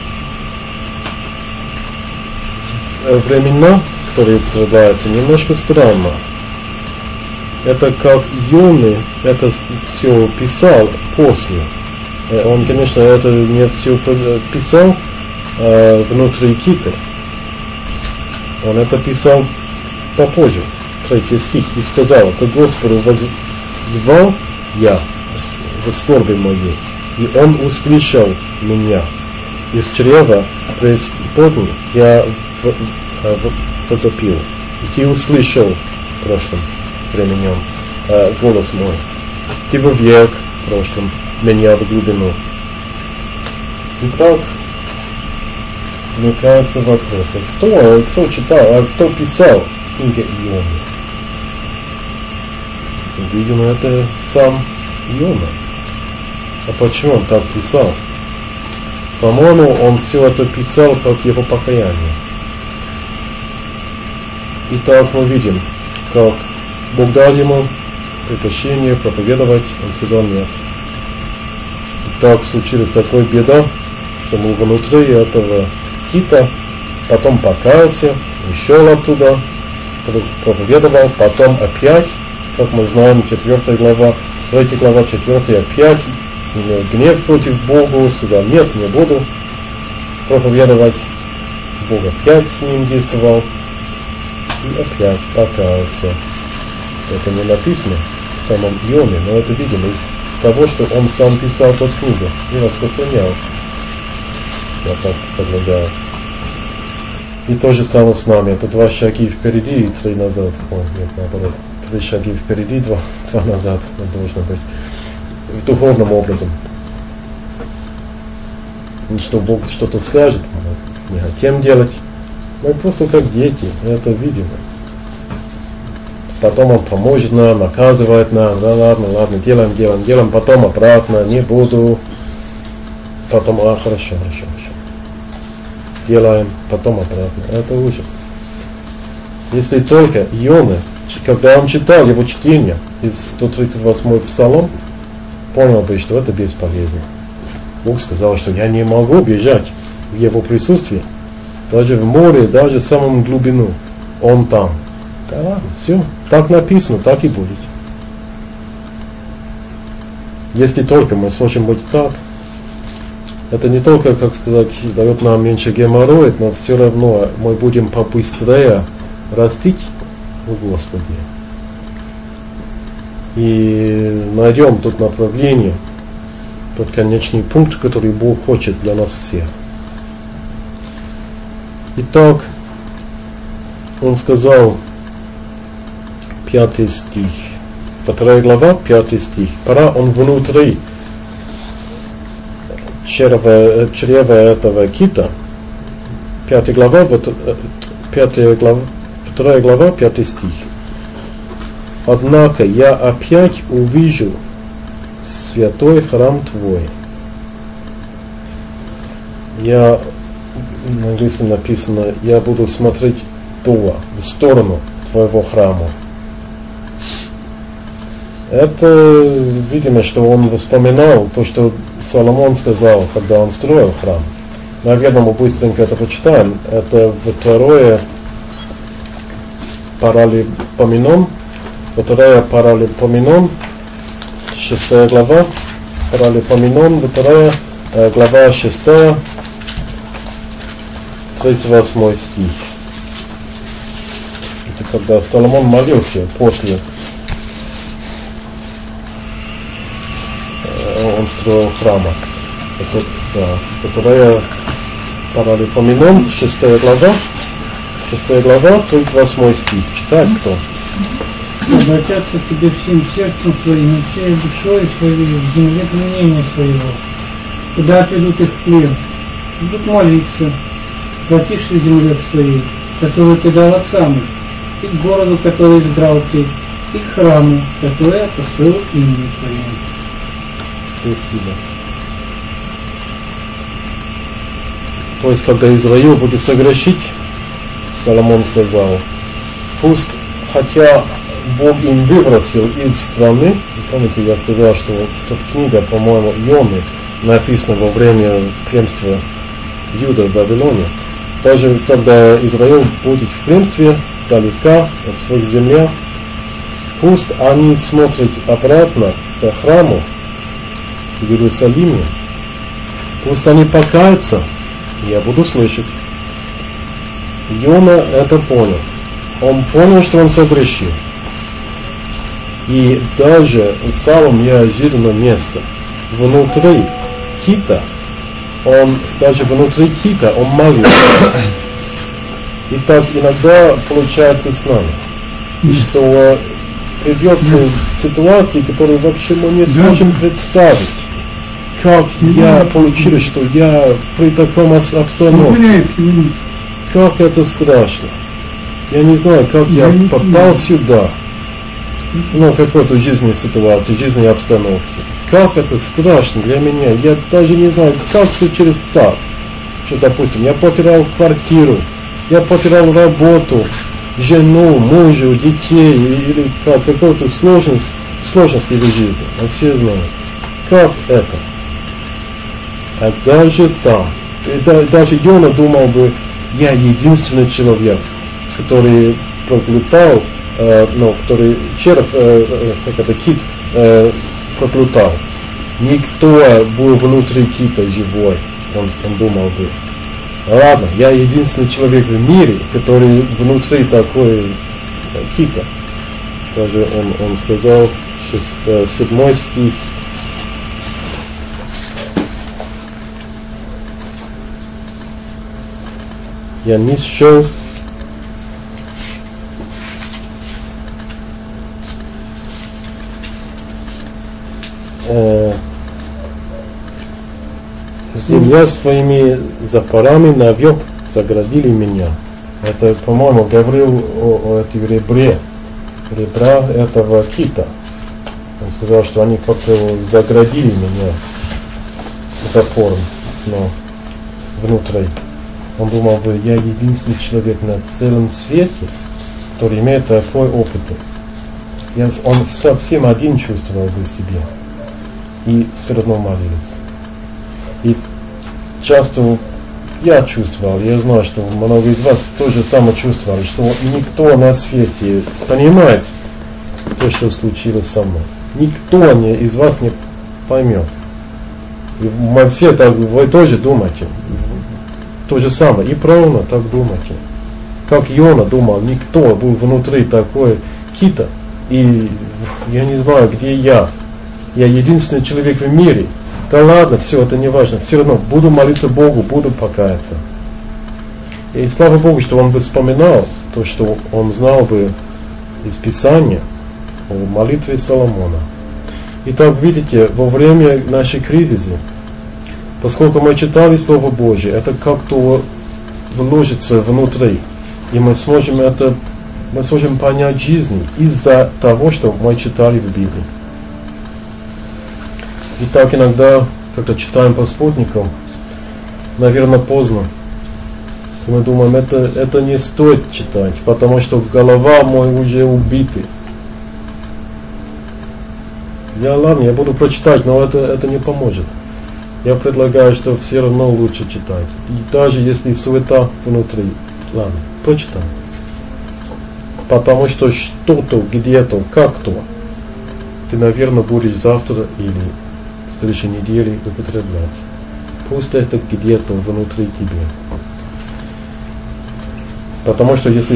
Времена, которые проживаются, немножко странно. Это как Ионы это все писал после. Он, конечно, это не все писал внутри Кипра. Он это писал попозже, 3 стих, и сказал: «К Господу воззвал я в скорби моей, и Он услышал меня. Из чрева преисподней я возопил, и Ты услышал в прошлом временем голос мой. Ты вовек в прошлом меня в глубину». Итак, мне кажется, вопрос: кто читал, кто писал книгу Ионы? Видимо, это сам Иона. А почему он так писал? По-моему, он все это писал как его покаяние. Итак, мы видим, как Бог дал ему предпочтение проповедовать, он сказал нет. И так случилась такая беда, что мы внутри этого кита, потом покаялся, ушел оттуда, проповедовал, потом опять, как мы знаем, 4 глава, 3 глава, 4 опять имел гнев против Бога, сказал: нет, не буду проповедовать. Бог опять с ним действовал и опять покаялся. Это не написано в самом Ионе, но это видимо из того, что он сам писал тот книгу и распространял. Я так предлагаю. И то же самое с нами. Это 2 шаги впереди и 3 назад. Нет, наоборот. 3 шаги впереди, 2 назад. Это должно быть духовным образом. И что Бог что-то скажет, мы не хотим делать. Мы просто как дети, это видим. Потом Он поможет нам, наказывает нам: да ладно, делаем, потом обратно, не буду. Потом, хорошо. Делаем, потом обратно. Это ужас. Если только Иона, когда он читал его чтение из 138-й псалом, понял бы, что это бесполезно. Бог сказал, что я не могу бежать в его присутствии. Даже в море, даже в самом глубину. Он там. Да ладно, все. Так написано, так и будет. Если только мы сможем быть так, это не только, как сказать, дает нам меньше геморроя, но все равно мы будем побыстрее растить в Господе. И найдем тут направление, тот конечный пункт, который Бог хочет для нас всех. Итак, Он сказал, 5 стих, 2 глава, 5 стих. Пора он внутри чрева этого кита. 2 глава, 5 стих. Однако я опять увижу святой храм Твой. На английском написано: я буду смотреть туда, в сторону Твоего храма. Это, видимо, что он вспоминал то, что Соломон сказал, когда он строил храм. Наверное, мы быстренько это почитаем. Это 2 Паралипоменон, 6 глава, Паралипоменон, 2 глава 6, 38 стих. Это когда Соломон молился после, он строил храма. Это Паралипоменон, 6 глава, 38 стих. Читать кто? Обратятся к Тебе всем сердцем своим и всей душой своей, в земле применения своего. Куда отведут их в плен? Будут молиться, платишь ли земле своей, которую Ты дал отцам их, и к городу, который избрал Ты, и к храму, который я построил именем Твоим. Спасибо. То есть, когда Израиль будет согрешить, Соломон сказал, пусть, хотя Бог им выбросил из страны. Помните, я сказал, что тут книга, по-моему, Ионы, написана во время пленства Юда в Вавилоне. Даже когда Израиль будет в пленстве, далеко от своих земель, пусть они смотрят обратно к храму в Иерусалиме, пусть они покаются, я буду слышать. Иона это понял. Он понял, что он согрешил. И даже в самом неожиданном месте, внутри кита, он молился. И так иногда получается с нами, что придется в ситуации, которую вообще мы не сможем представить. Как я получилось, что я при таком обстановке. Как это страшно. Я не знаю, как я попал сюда. Какой-то жизненной ситуации, жизненной обстановки. Как это страшно для меня. Я даже не знаю, как случилось так. Что, допустим, я потерял квартиру, я потерял работу, жену, мужа, детей, или какой-то сложности в жизни. А все знают. Как это? А даже там, даже Иона думал бы, я единственный человек, который проглотал, который червь, кит проглотал. Никто был внутри кита живой, он думал бы. Ладно, я единственный человек в мире, который внутри такой кита. Даже он сказал, 7 стих. Я не счел земля своими запорами навек заградили меня. Это, по-моему, говорил о ребра этого кита. Он сказал, что они как-то заградили меня запором, но внутри. Он думал бы, я единственный человек на целом свете, который имеет такой опыт. Он совсем один чувствовал бы себе. И все равно молился. И часто я чувствовал, я знаю, что много из вас тоже самое чувствовали, что никто на свете понимает то, что случилось со мной. Никто из вас не поймет. И мы все так, вы тоже думаете. То же самое. И правильно так думаете. Как Иона думал, никто был внутри такой кита. И я не знаю, где я. Я единственный человек в мире. Да ладно, все, это не важно. Все равно буду молиться Богу, буду покаяться. И слава Богу, что он бы вспоминал то, что он знал бы из Писания о молитве Соломона. Итак, видите, во время нашей кризиса, поскольку мы читали Слово Божие, это как-то вложится внутри. И мы сможем понять жизнь из-за того, что мы читали в Библии. И так иногда, когда читаем по спутникам, наверное, поздно. И мы думаем, это не стоит читать, потому что голова мой уже убита. Ладно, я буду прочитать, но это не поможет. Я предлагаю, что все равно лучше читать. И даже если суета внутри, ладно, прочитай. Потому что что-то, где-то, как-то, ты, наверное, будешь завтра или в следующей неделе употреблять. Пусть это где-то внутри тебя. Потому что если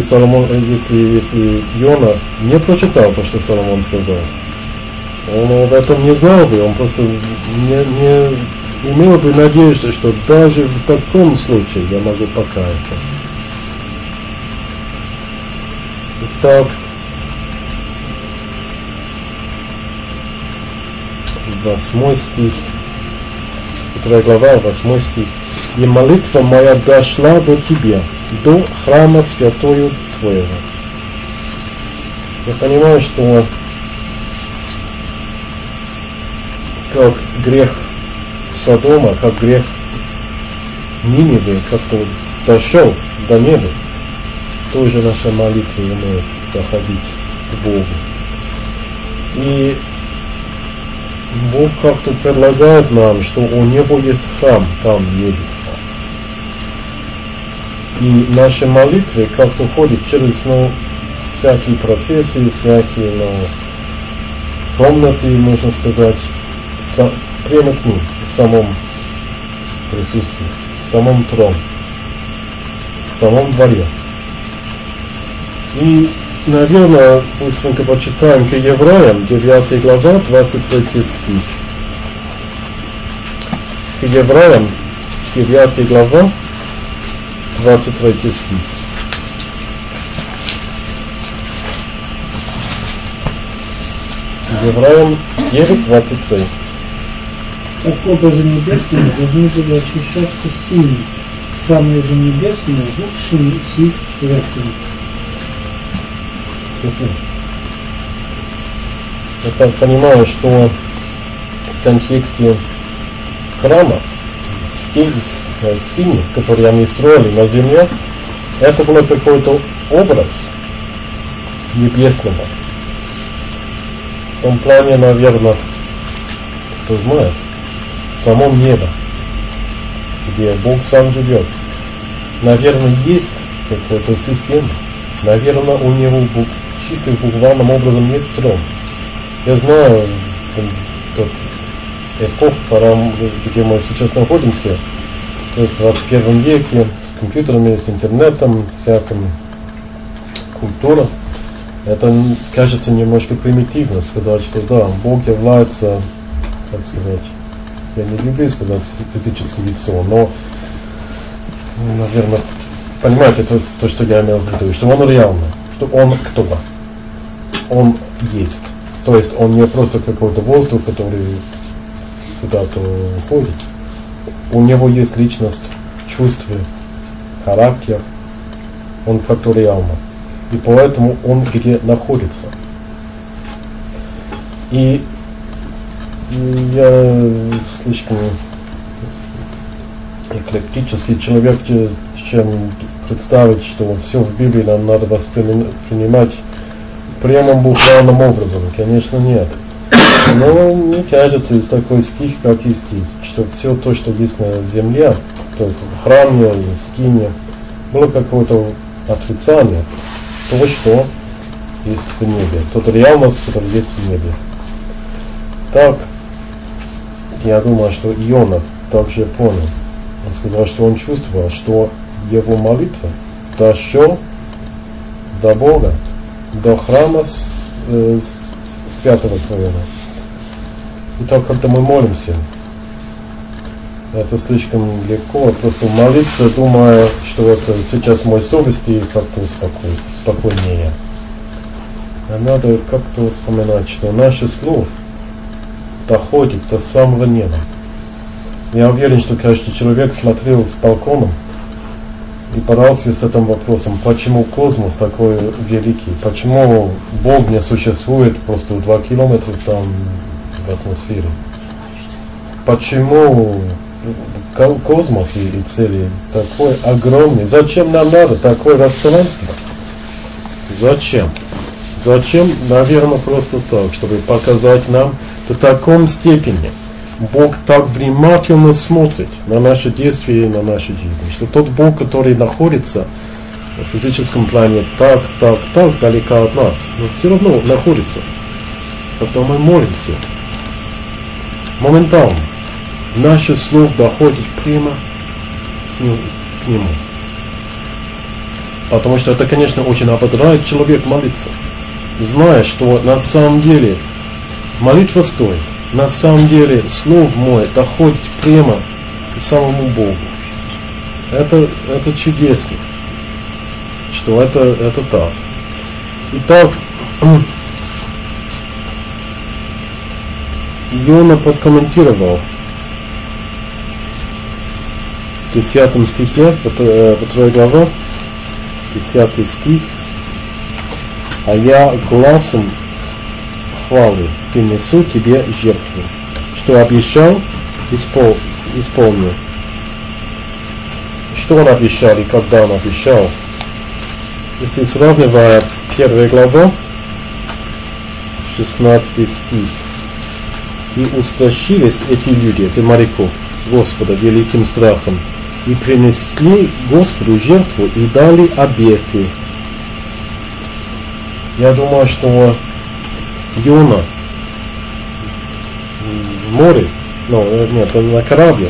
Иона не прочитал то, что Соломон сказал, он об этом не знал бы, он просто не имел бы надежды, что даже в таком случае я могу покаяться. Итак, 8 стих, 2 глава, 8 стих. «И молитва моя дошла до тебя, до храма святою Твоего». Я понимаю, что как грех Содома, как грех Ниневы как-то дошел до неба, тоже наша молитва умеет доходить к Богу. И Бог как-то предлагает нам, что у Него есть храм там в небе. И наши молитвы как-то ходят через всякие процессы, всякие комнаты, можно сказать, прямо к ним, в самом присутствии, в самом троне, в самом дворе. И, наверное, быстренько почитаем к Евреям, 9 глава, 23 стих. К Евреям, 9 глава, 23 стих. Евреям 9:23. Как образы небесные должны были очищаться сильно, самые же небесные лучшими сих жертвами. Я так понимаю, что в контексте храма, скини, который они строили на земле, это был какой-то образ небесного. В том плане, наверное, кто знает, в самом небе, где Бог сам живет. Наверное, есть какая-то система. Наверное, у него чисто буквальным образом есть трон. Я знаю, тот эпох, где мы сейчас находимся, то есть в 21 веке, с компьютерами, с интернетом, всяким культурой, это кажется немножко примитивно сказать, что да, Бог является, как сказать, я не люблю сказать физическое лицо, но, наверное, понимаете то, что я имел в виду, что Он реально, что Он кто-то, Он есть. То есть Он не просто какой-то воздух, который куда-то уходит. У Него есть личность, чувства, характер. Он как-то реально. И поэтому Он где находится. И я слишком эклектический человек, чем представить, что все в Библии нам надо воспринимать прямым буквальным образом. Конечно, нет. Но мне кажется, из такой стих, как и здесь, что все то, что есть на земле, то есть в храме, в скине, было какое-то отрицание того, что есть в небе. Тот реальность, которая есть в небе. Так, я думаю, что Иона также понял. Он сказал, что он чувствовал, что его молитва дошла до Бога, до храма святого Твоего. И так, когда мы молимся, это слишком легко, просто молиться, думая, что это сейчас мой совести как-то спокойнее. А надо как-то вспоминать, что наше слово доходит до самого неба. Я уверен, что каждый человек смотрел с балкона и боролся с этим вопросом, почему космос такой великий, почему Бог не существует просто 2 километра там в атмосфере, почему космос и цели такой огромный, зачем нам надо такое пространство, зачем? Зачем? Наверное, просто так, чтобы показать нам до таком степени. Бог так внимательно смотрит на наши действия и на наши жизни, что тот Бог, который находится в физическом плане так далеко от нас, но все равно находится. Когда мы молимся, моментально наше слово доходит прямо к Нему. Потому что это, конечно, очень ободряет человек молиться, зная, что на самом деле молитва стоит. На самом деле, слово мое доходит прямо к самому Богу. Это чудесно, что это так. Итак, Иона подкомментировал в 10 стихе, 2 глава, 10 стих, а я глазом хвалы принесу тебе жертву, что обещал, исполню. Что он обещал и когда он обещал? Если сравнивая 1 глава, 16 стих. И устрашились эти люди, это моряков, Господа великим страхом, и принесли Господу жертву и дали обеты. Я думаю, что Йона в море, на корабле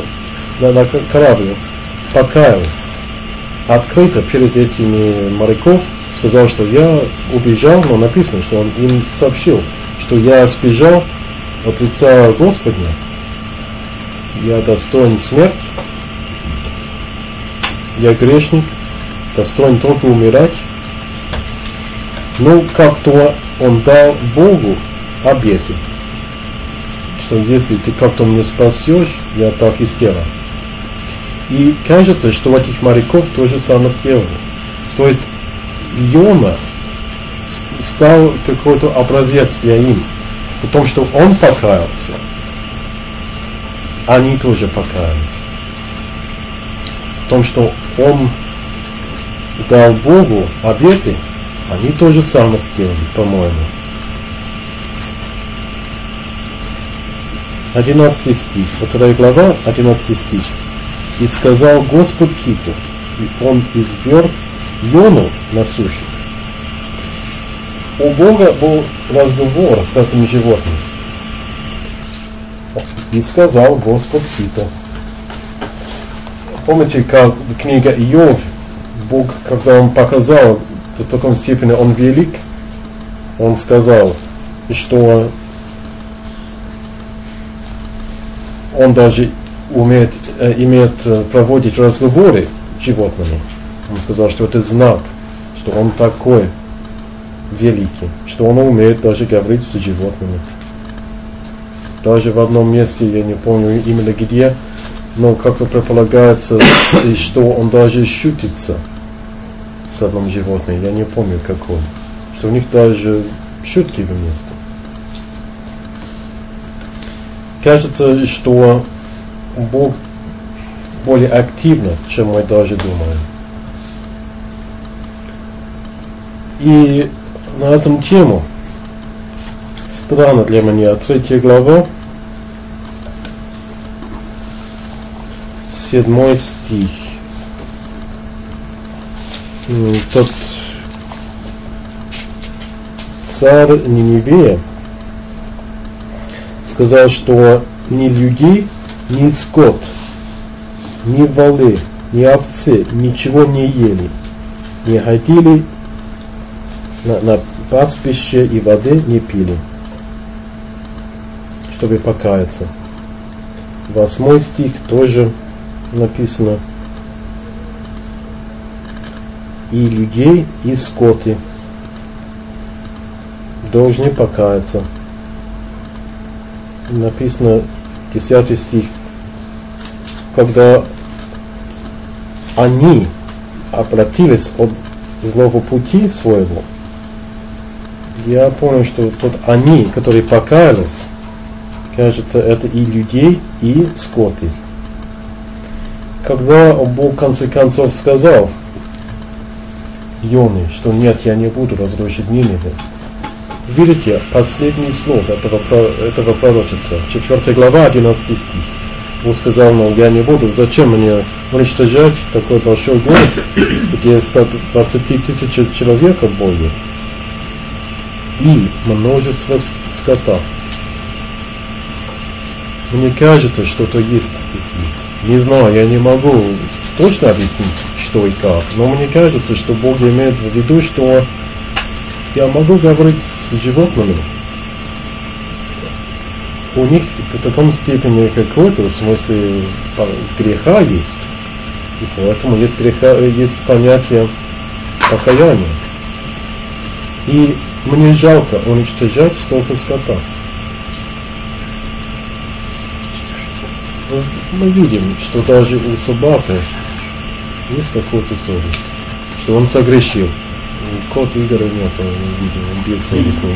покаялся открыто перед этими моряков, сказал, что я убежал, но написано, что он им сообщил, что я сбежал от лица Господня, я достоин смерти, я грешник, достоин только умирать. Но как-то он дал Богу обеты, что если ты как-то меня спасешь, я так и сделаю. И кажется, что у этих моряков то же самое сделали. То есть Йона стал какой-то образец для них. В том, что он покаялся, они тоже покаялись. В том, что он дал Богу обеты, они тоже самое сделали, по-моему. 11 стих, 2 глава, 11 стих. И сказал Господь киту, и он изверг Йону на суше. У Бога был разговор с этим животным. И сказал Господь киту. Помните, как книга Иов, Бог, когда он показал, в таком степени он велик, он сказал, что он даже имеет проводить разговоры с животными. Он сказал, что это знак, что он такой великий, что он умеет даже говорить с животными. Даже в одном месте, я не помню именно где, но как-то предполагается, что он даже шутится с одним животным, я не помню какой, что у них даже шутки вместе. Кажется, что Бог более активно, чем мы даже думаем. И на эту тему странно для меня 3 глава, 7 стих. Тот царь Ниневия сказал, что ни людей, ни скот, ни волы, ни овцы ничего не ели, не ходили на пастбище и воды не пили, чтобы покаяться. 8 стих тоже написано: и людей, и скоты должны покаяться. Написано 10 стих: когда они обратились от злого пути своего. Я понял, что тот они, которые покаялись, кажется, это и людей, и скоты. Когда Бог в конце концов сказал Йоне, что нет, я не буду разрушить Ниневе, видите, последний слово этого пророчества, 4 глава, 11 стих. Бог сказал, я не буду, зачем мне уничтожать такой большой город, где 120 тысяч человек в бою и множество скота. Мне кажется, что-то есть здесь. Не знаю, я не могу точно объяснить, что и как, но мне кажется, что Бог имеет в виду, что я могу говорить с животными. У них в таком степени какой-то, в смысле, греха есть. И поэтому есть понятие покаяния. И мне жалко уничтожать столько скота. Мы видим, что даже у собаки есть какая-то совесть, что он согрешил. Кот Игоря нет, он бессовестный.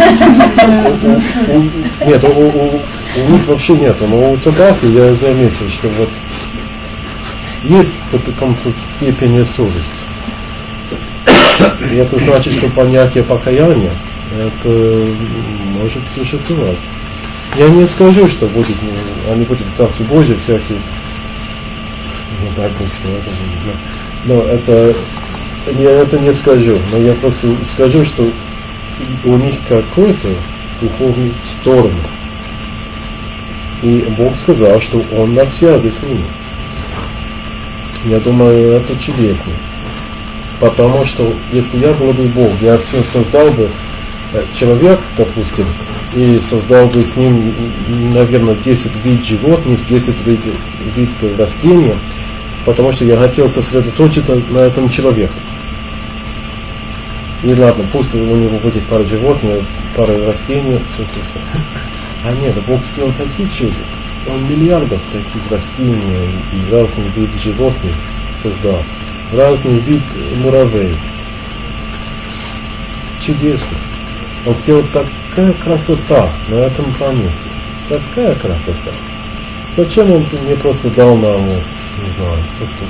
Нет, у них вообще нет, но у собаки я заметил, что вот есть в каком-то степени совесть. И это значит, что понятие покаяния это может существовать. Я не скажу, что будет, они будут в Царстве Божьем всякие, не так, но я это не скажу, но я просто скажу, что у них какой-то духовный сторону. И Бог сказал, что Он на связи с ними. Я думаю, это чудесно. Потому что если я был бы Бог, я все создал бы человек, допустим, и создал бы с ним, наверное, 10 видов животных, 10 видов растений, потому что я хотел сосредоточиться на этом человеке. И ладно, пусть у него будет пара животных, пара растений, все. А нет, Бог сделал такие чудо. Он миллиардов таких растений и разных видов животных создал. Разный вид муравей. Чудесно. Он сделал такая красота на этом планете. Такая красота. Зачем он мне просто дал нам, вот, не знаю, просто,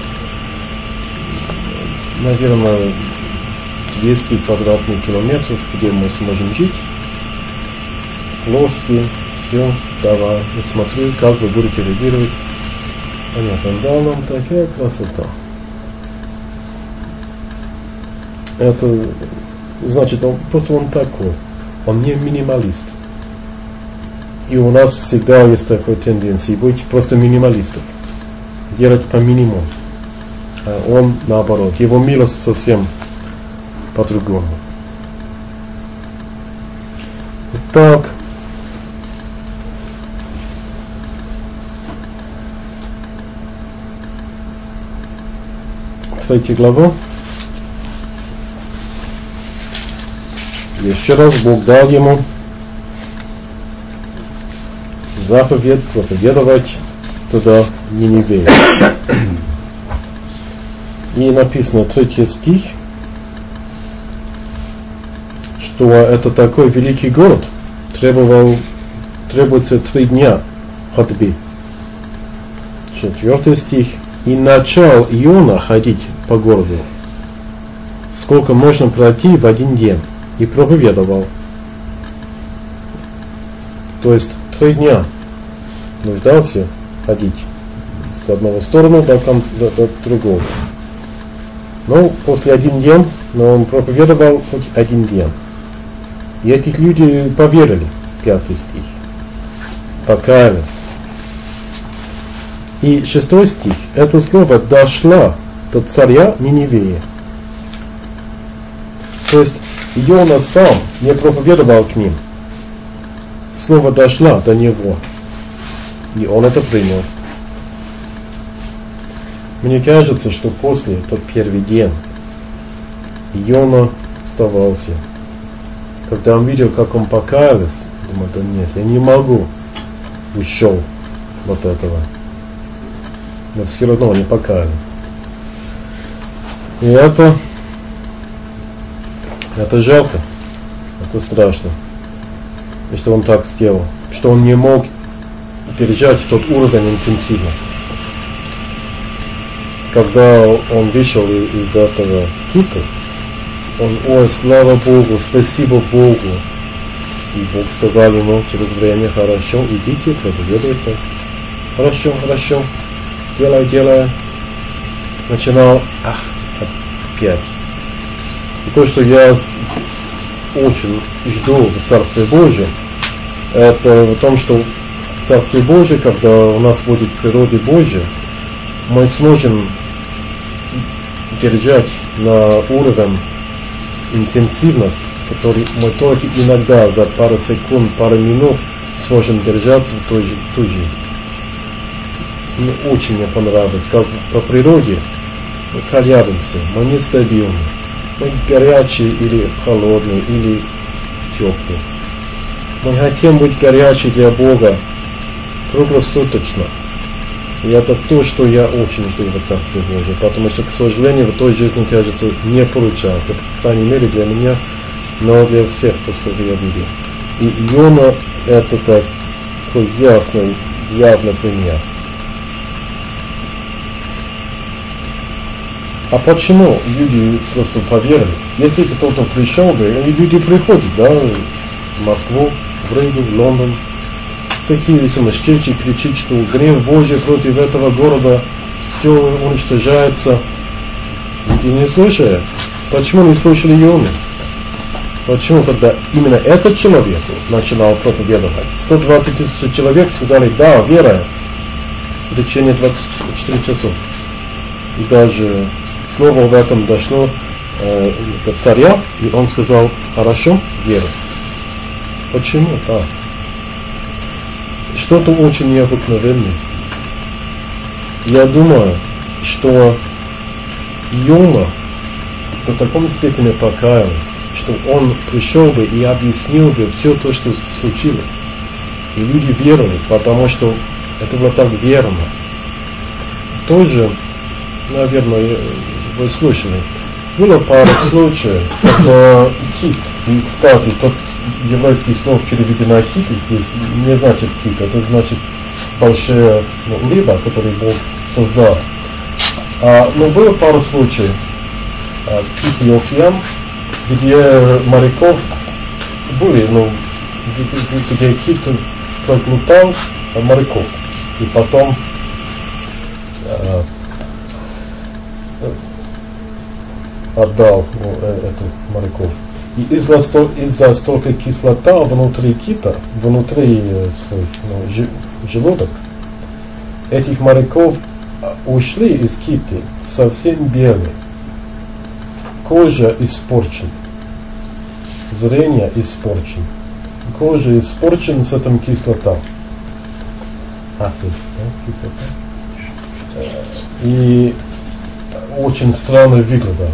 наверное, 200 квадратных километров, где мы сможем жить. Плоские, все, давай. И смотри, как вы будете реагировать. Понятно, он дал нам такая красота. Это значит, он такой. Он не минималист. И у нас всегда есть такой тенденция быть просто минималистом. Делать по минимуму. А он наоборот. Его милость совсем по-другому. Итак. 3 глава. Еще раз Бог дал ему заповедь проповедовать туда Ниневе. И написано 3 стих, что это такой великий город, требуется 3 дня ходьбы. 4 стих. И начал Иона ходить по городу, сколько можно пройти в 1 день, и проповедовал. То есть 3 дня нуждался ходить с одной стороны до другого. Но после 1 день, но он проповедовал хоть 1 день. И этих людей поверили, 5 стих, покаялись. И 6 стих, это слово дошло до царя Ниневии. То есть Иона сам не проповедовал к ним. Слово дошло до него. И он это принял. Мне кажется, что после тот первый день Иона оставался. Когда он видел, как он покаялся, думал, да нет, я не могу. Ушел от этого. Но все равно не покаялись. И это жалко. Это страшно. И что он так сделал. Что он не мог держать тот уровень интенсивности. Когда он вышел из этого кипа, он, ой, слава Богу, спасибо Богу. И Бог сказал ему через время, хорошо, идите, проповедуйте. Хорошо. Делай. Начинал, опять. И то, что я очень жду в Царстве Божьем, это в том, что в Царстве Божьем, когда у нас будет природа Божья, мы сможем держать на уровень интенсивность, который мы только иногда за пару секунд, пару минут сможем держаться в той жизни. Мне очень не понравилось, как по природе мы колеблемся, мы нестабильны, мы горячие или холодные, или теплые. Мы хотим быть горячими для Бога круглосуточно. И это то, что я очень жду в Царстве Божьем, потому что, к сожалению, в той жизни, кажется, не получается, по крайней мере для меня, но для всех, поскольку я видел. И Иона это такой ясный, явный пример. А почему люди просто поверили? Если кто-то пришел бы, люди просто поверили. Если кто-то пришел бы, и люди приходят, да, в Москву, в Ригу, в Лондон, такие сумасшедшие кричат, что гнев Божий против этого города, все уничтожается. Люди не слышали. Почему не слышали Иону? Почему, когда именно этот человек начинал проповедовать, 120 тысяч человек сказали, да, верая, в течение 24 часов. И даже снова в этом дошло до царя, и он сказал, хорошо, верю. Почему так? Что-то очень необыкновенное. Я думаю, что Иона до такой степени покаялся, что он пришел бы и объяснил бы все то, что случилось. И люди верили, потому что это было так верно. Тоже, наверное, вы слышали, было пару случаев, когда кит, и, кстати, тот еврейский слово переведено кит здесь не значит кит, это значит большая рыба, которую Бог создал. Но было пару случаев, Тихий океан, где моряков были, где кит проглотал моряков, и потом отдал этих моряков. И из-за столько кислота внутри кита, внутри своих желудок, этих моряков ушли из кита совсем белые. Кожа испорчена, зрение испорчено, кожа испорчена с этим кислотой. Ацид, да, кислота. И очень странно выглядало.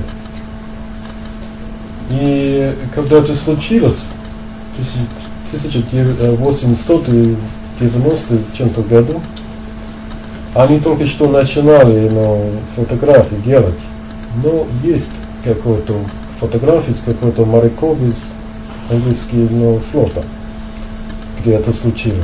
И когда это случилось, в 1890 чем-то году, они только что начинали фотографии делать, но есть какой-то фотографии с какой-то моряков из английского флота, где это случилось.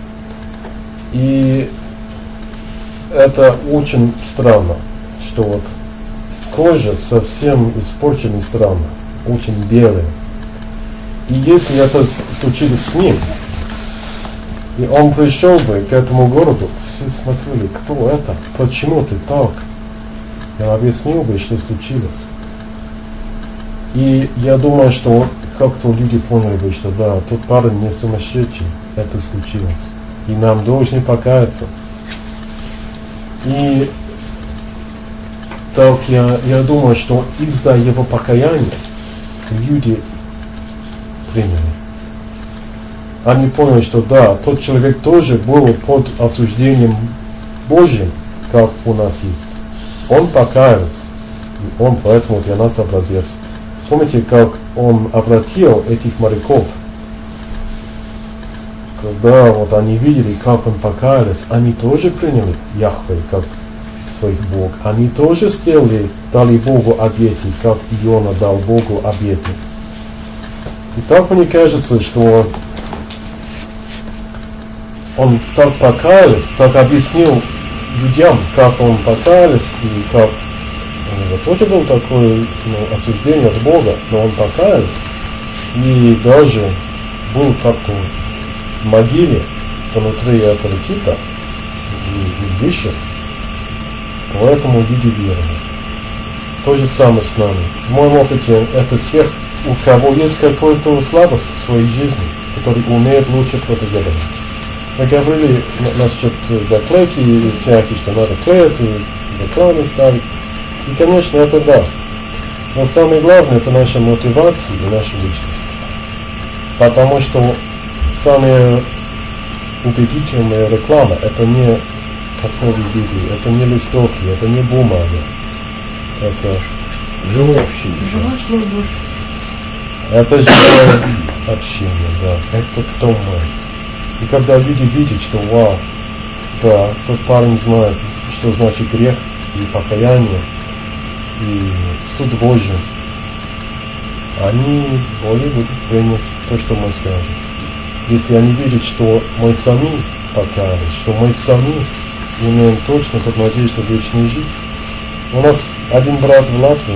И это очень странно, что вот кожа совсем испорчена и странно, очень белая. И если это случилось с ним, и он пришел бы к этому городу, все смотрели, кто это, почему ты так? Я объяснил бы, что случилось. И я думаю, что как-то люди поняли бы, что да, тот парень не сумасшедший, это случилось. И нам должны покаяться. И так я думаю, что из-за его покаяния люди приняли. Они поняли, что да, тот человек тоже был под осуждением Божьим, как у нас есть. Он покаялся, и он поэтому для нас образец. Помните, как он обратил этих моряков? Когда вот они видели, как он покаялся, они тоже приняли Яхве как своих Бог. Они тоже дали Богу обеты, как Иона дал Богу обеты. И так мне кажется, что он так покаялся, так объяснил людям, как он покаялся, и как у него тоже было такое осуждение от Бога, но он покаялся, и даже был как-то в могиле внутри этого кита и выше, поэтому люди верили. То же самое с нами. В моем опыте это тех, у кого есть какая-то слабость в своей жизни, которые умеют лучше проповедовать. Мы говорили насчет заклейки и всякие, что надо клеить, и рекламы ставить. И, конечно, это да. Но самое главное, это наша мотивация и наша личность. Потому что самая убедительная реклама, это не основы Библии, это не листовки, это не бумага. Это живое общение. Это живое общение, да. Это кто мы. И когда люди видят, что вау, да, тот парень знает, что значит грех и покаяние, и суд Божий, они более будут принять то, что мы скажем. Если они видят, что мы сами покаялись, что мы сами имеем точно как надежду вечной жизни. У нас один брат в Латвии,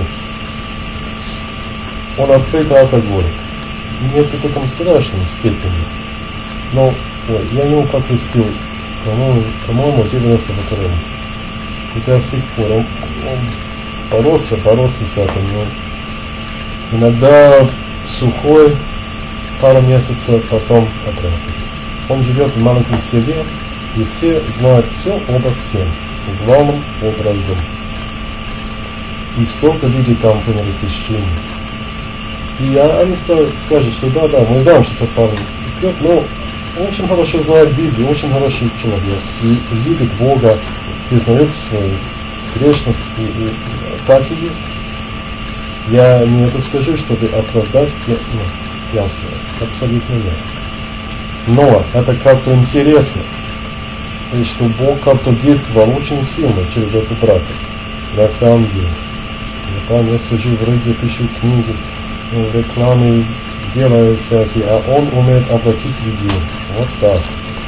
он открыто алкоголик. Не в таком страшном степени. Но я его покрестил, по-моему, в 92 году. И до сих пор он бороться с этим. Но иногда сухой, пару месяцев, потом обратно. Он живет в маленьком селе, и все знают все обо всем, главным образом. И столько людей там приняли крещение. И они скажут, что да, мы знаем, что это парень пьет, но очень хорошо знает Библию, очень хороший человек, и любит Бога, признает свою грешность, и так и есть. Я не это скажу, чтобы оправдать пьянство, абсолютно нет. Но это как-то интересно, и что Бог как-то действовал очень сильно через эту братью, на самом деле. Я сижу в рыге, пишу книги, рекламы делаю всякие, а он умеет обратить людей. Вот так.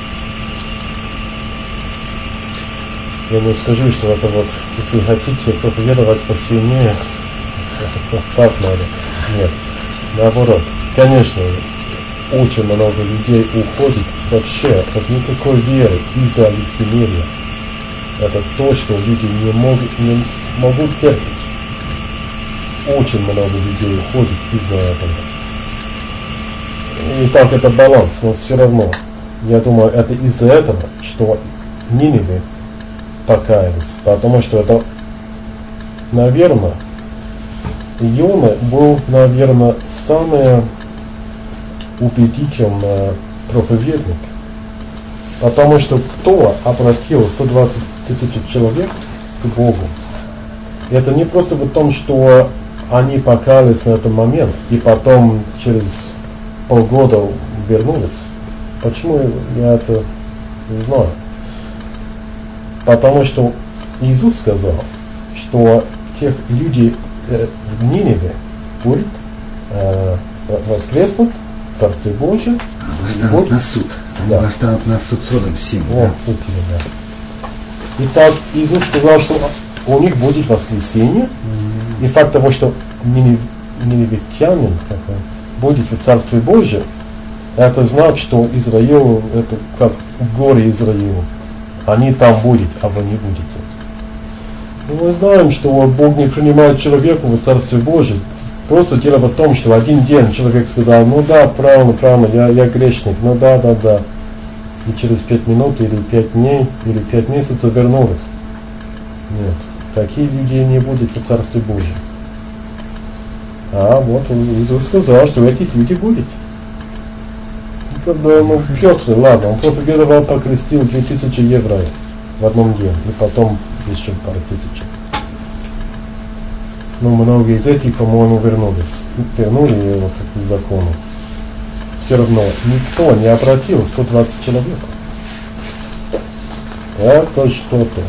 Я не скажу, что это вот, если хотите проповедовать посильнее, так надо. Нет. Наоборот. Конечно, очень много людей уходит вообще от никакой веры из-за лицемерия. Это то, что люди не могут терпеть. Очень много людей уходит из-за этого. И так это баланс, но все равно. Я думаю, это из-за этого, что Ниневе покаялись. Потому что это, наверное, Иона был, наверное, самый убедительный проповедник. Потому что кто обратил 120 тысяч человек к Богу, это не просто в том, что они покаялись на этот момент и потом через полгода вернулись. Почему я это не знаю? Потому что Иисус сказал, что тех людей в Ниневе будет воскреснут в Царстве Божьем. Восстанут на суд. Да. Восстанут на суд родом всем. Да. Итак, Иисус сказал, что у них будет воскресенье. И факт того, что ниневитянин будет в Царстве Божьем, это значит, что Израил, это как горе Израилу. Они там будут, а вы не будете. И мы знаем, что Бог не принимает человека в Царстве Божьем. Просто дело в том, что один день человек сказал, ну да, правильно, я грешник, ну да. И через 5 минут, или 5 дней, или 5 месяцев вернулся. Нет, таких людей не будет в Царстве Божьем. А вот Иисус сказал, что этих людей будет. И когда Петр, ладно, он проповедовал, покрестил 2000 евреев в одном день, и потом еще пару тысяч. Но многие из этих, по-моему, вернули его к закону. Все равно никто не обратил 120 человек. Это что-то.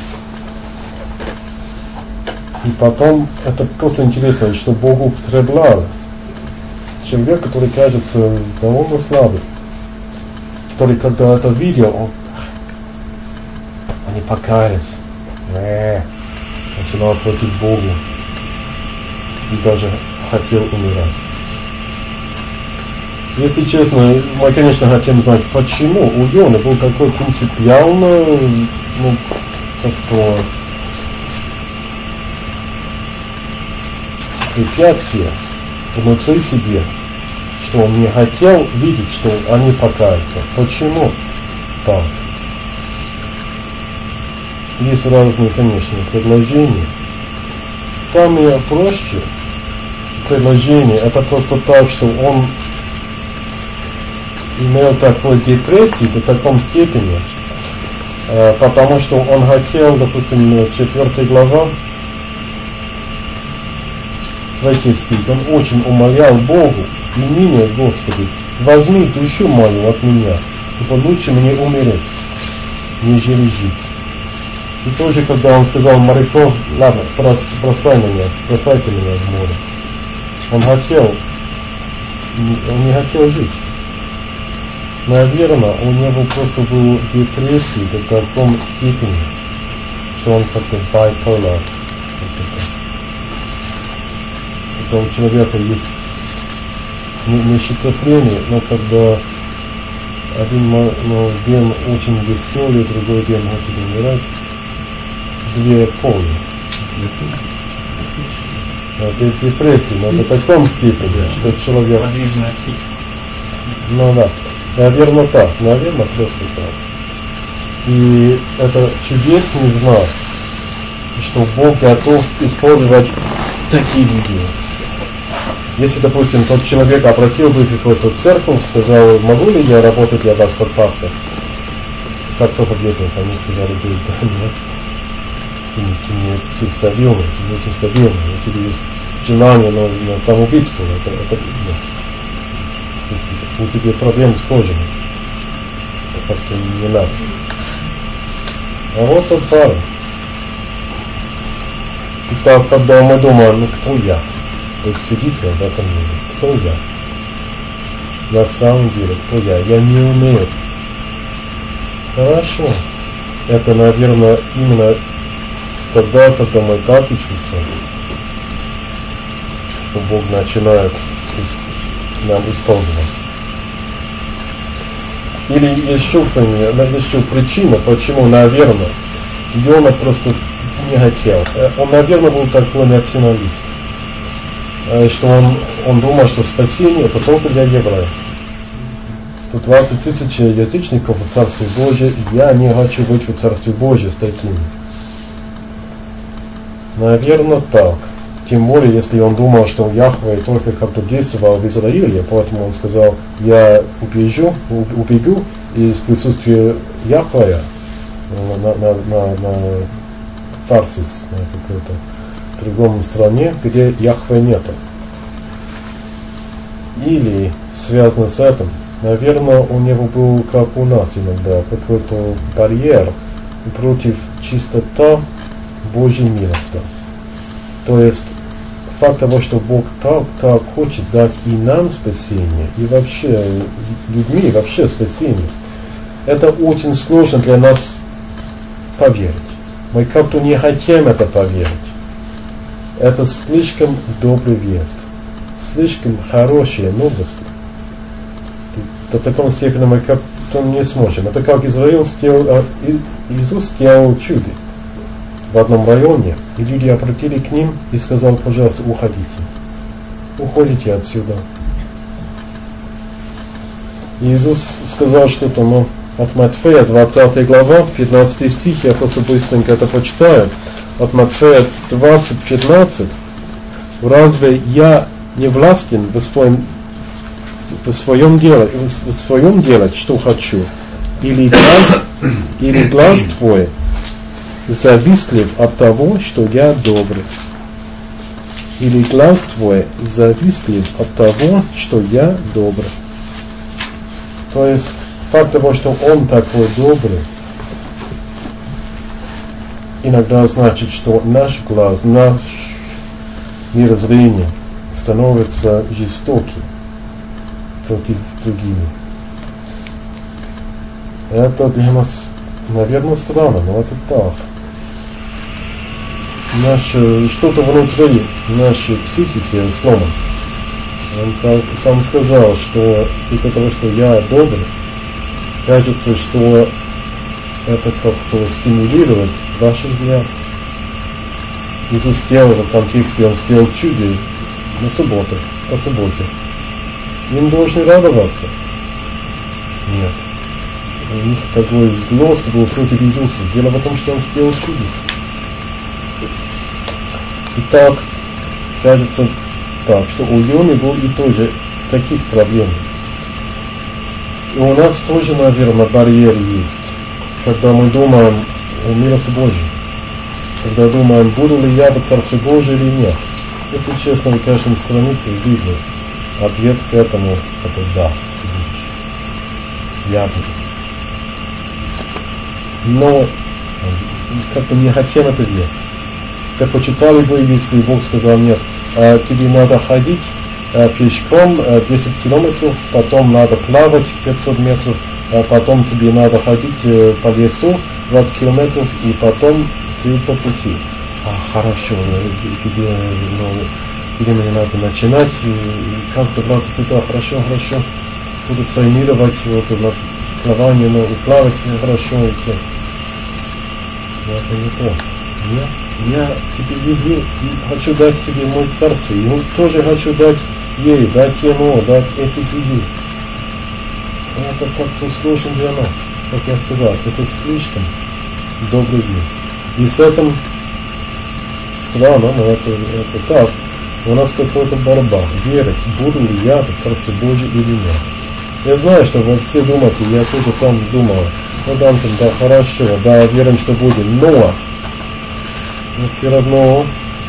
И потом, это просто интересно, что Бог употреблял человек, который кажется довольно слабым, который когда это видел, они покаялись, начинал против Бога и даже хотел умирать. Если честно, мы, конечно, хотим знать, почему у Ионы был такой принципиальный, как-то препятствие внутри себя, что он не хотел видеть, что они покаются. Почему так? Есть разные, конечно, предложения. Самое проще предложение, это просто так, что он имел такой депрессии до таком степени, потому что он хотел, допустим, 4 глава, 3 стих, он очень умолял Богу, имени Господи, возьми душу мою от меня, ибо лучше мне умереть, нежели жить. И тоже, когда он сказал моряков, ладно, бросайте меня в море, он не хотел жить. Наверное, у него просто был депрессия до таком степени, что он как-то bipolar. Когда у человека есть несчастливение, но когда один день очень веселый, другой день очень умирать, две полы. Депрессии, но до таком степени, что человек... Подвижная психика. Ну да, наверное так, наверное просто так. И это чудесный знак, что Бог готов использовать такие люди. Если, допустим, тот человек обратил бы в какую-то церковь, сказал, могу ли я работать для вас как пастор? Как только где-то, они сказали, да, нет. Ты не стабильный, ты не очень стабильный, у тебя есть желание на самоубийство, это нет. У тебя проблемы с кожей, это как-то не надо. А вот тот парень. И так, когда мы думаем, ну кто я? Быть свидетелем в этом мире. Кто я? На самом деле, кто я? Я не умею. Хорошо. Это, наверное, именно тогда, когда мы так и чувствуем, что Бог начинает нам исполнять. Или еще причина, почему, наверное, Иона просто не хотел. Он, наверное, был такой националист, что он думал, что спасение это только для евреев. 120 тысяч язычников в Царстве Божьем, я не хочу быть в Царстве Божьем с такими. Наверное, так. Тем более, если он думал, что Яхве только как-то действовал в Израиле, поэтому он сказал, я убегу из присутствия Яхвея на Тарсис, на какой-то другом стране, где Яхве нету. Или связано с этим, наверное, у него был, как у нас иногда, какой-то барьер против чистоты Божьей милости. То есть факт того, что Бог так хочет дать и нам спасение, и вообще людьми, вообще спасение, это очень сложно для нас поверить. Мы как-то не хотим это поверить. Это слишком добрый вест, слишком хорошие новости. До такой степени мы как-то не сможем. Это как Иисус сделал чудо в одном районе, и люди обратили к ним и сказали, пожалуйста, уходите отсюда. И Иисус сказал что-то, от Матфея, 20 глава, 15 стих, я просто быстренько это почитаю. От Матфея 20:15. Разве я не властен в своем делать, что хочу? Или глаз твой завистлив от того, что я добрый? Или глаз твой завистлив от того, что я добрый? То есть факт того, что он такой добрый, иногда значит, что наш глаз, наш мирозрение становится жестоким против других. Это для нас, наверное, странно, но это так. Что-то внутри нашей психики сломано. Он там сказал, что из-за того, что я добрый, кажется, что это как-то стимулирует ваши взгляды. Иисус сделал в контексте, он сделал чудо по субботе. Им должны радоваться. Нет. У них такой злость был против Иисуса. Дело в том, что он сделал чудо. Итак, кажется так, что у Ионы был и тоже таких проблем. И у нас тоже, наверное, барьер есть. Когда мы думаем о милости Божьей. Когда думаем, буду ли я в Царстве Божьем или нет. Если честно, в каждой странице видно ответ к этому, это да. Я буду. Но как-то не хотим это делать. Как почитали бы, если Бог сказал, нет, тебе надо ходить пешком 10 километров, потом надо плавать 500 метров, потом тебе надо ходить по лесу 20 километров, и потом ты по пути. хорошо, где мне надо начинать, и как добраться туда, хорошо, буду тренировать, плавание, плавать хорошо, и все. Это не то. Я тебе люблю и хочу дать тебе мое царство, и тоже хочу дать ей, дать ему, дать этих людей. Это как-то сложно для нас, как я сказал, это слишком добрый весть. И с этим странно, но это так. У нас какая-то борьба, верить, буду ли я в Царстве Божьем или нет. Я знаю, что вы все думаете, я тоже сам думал, Антон, да хорошо, да, верим, что будем, но все равно,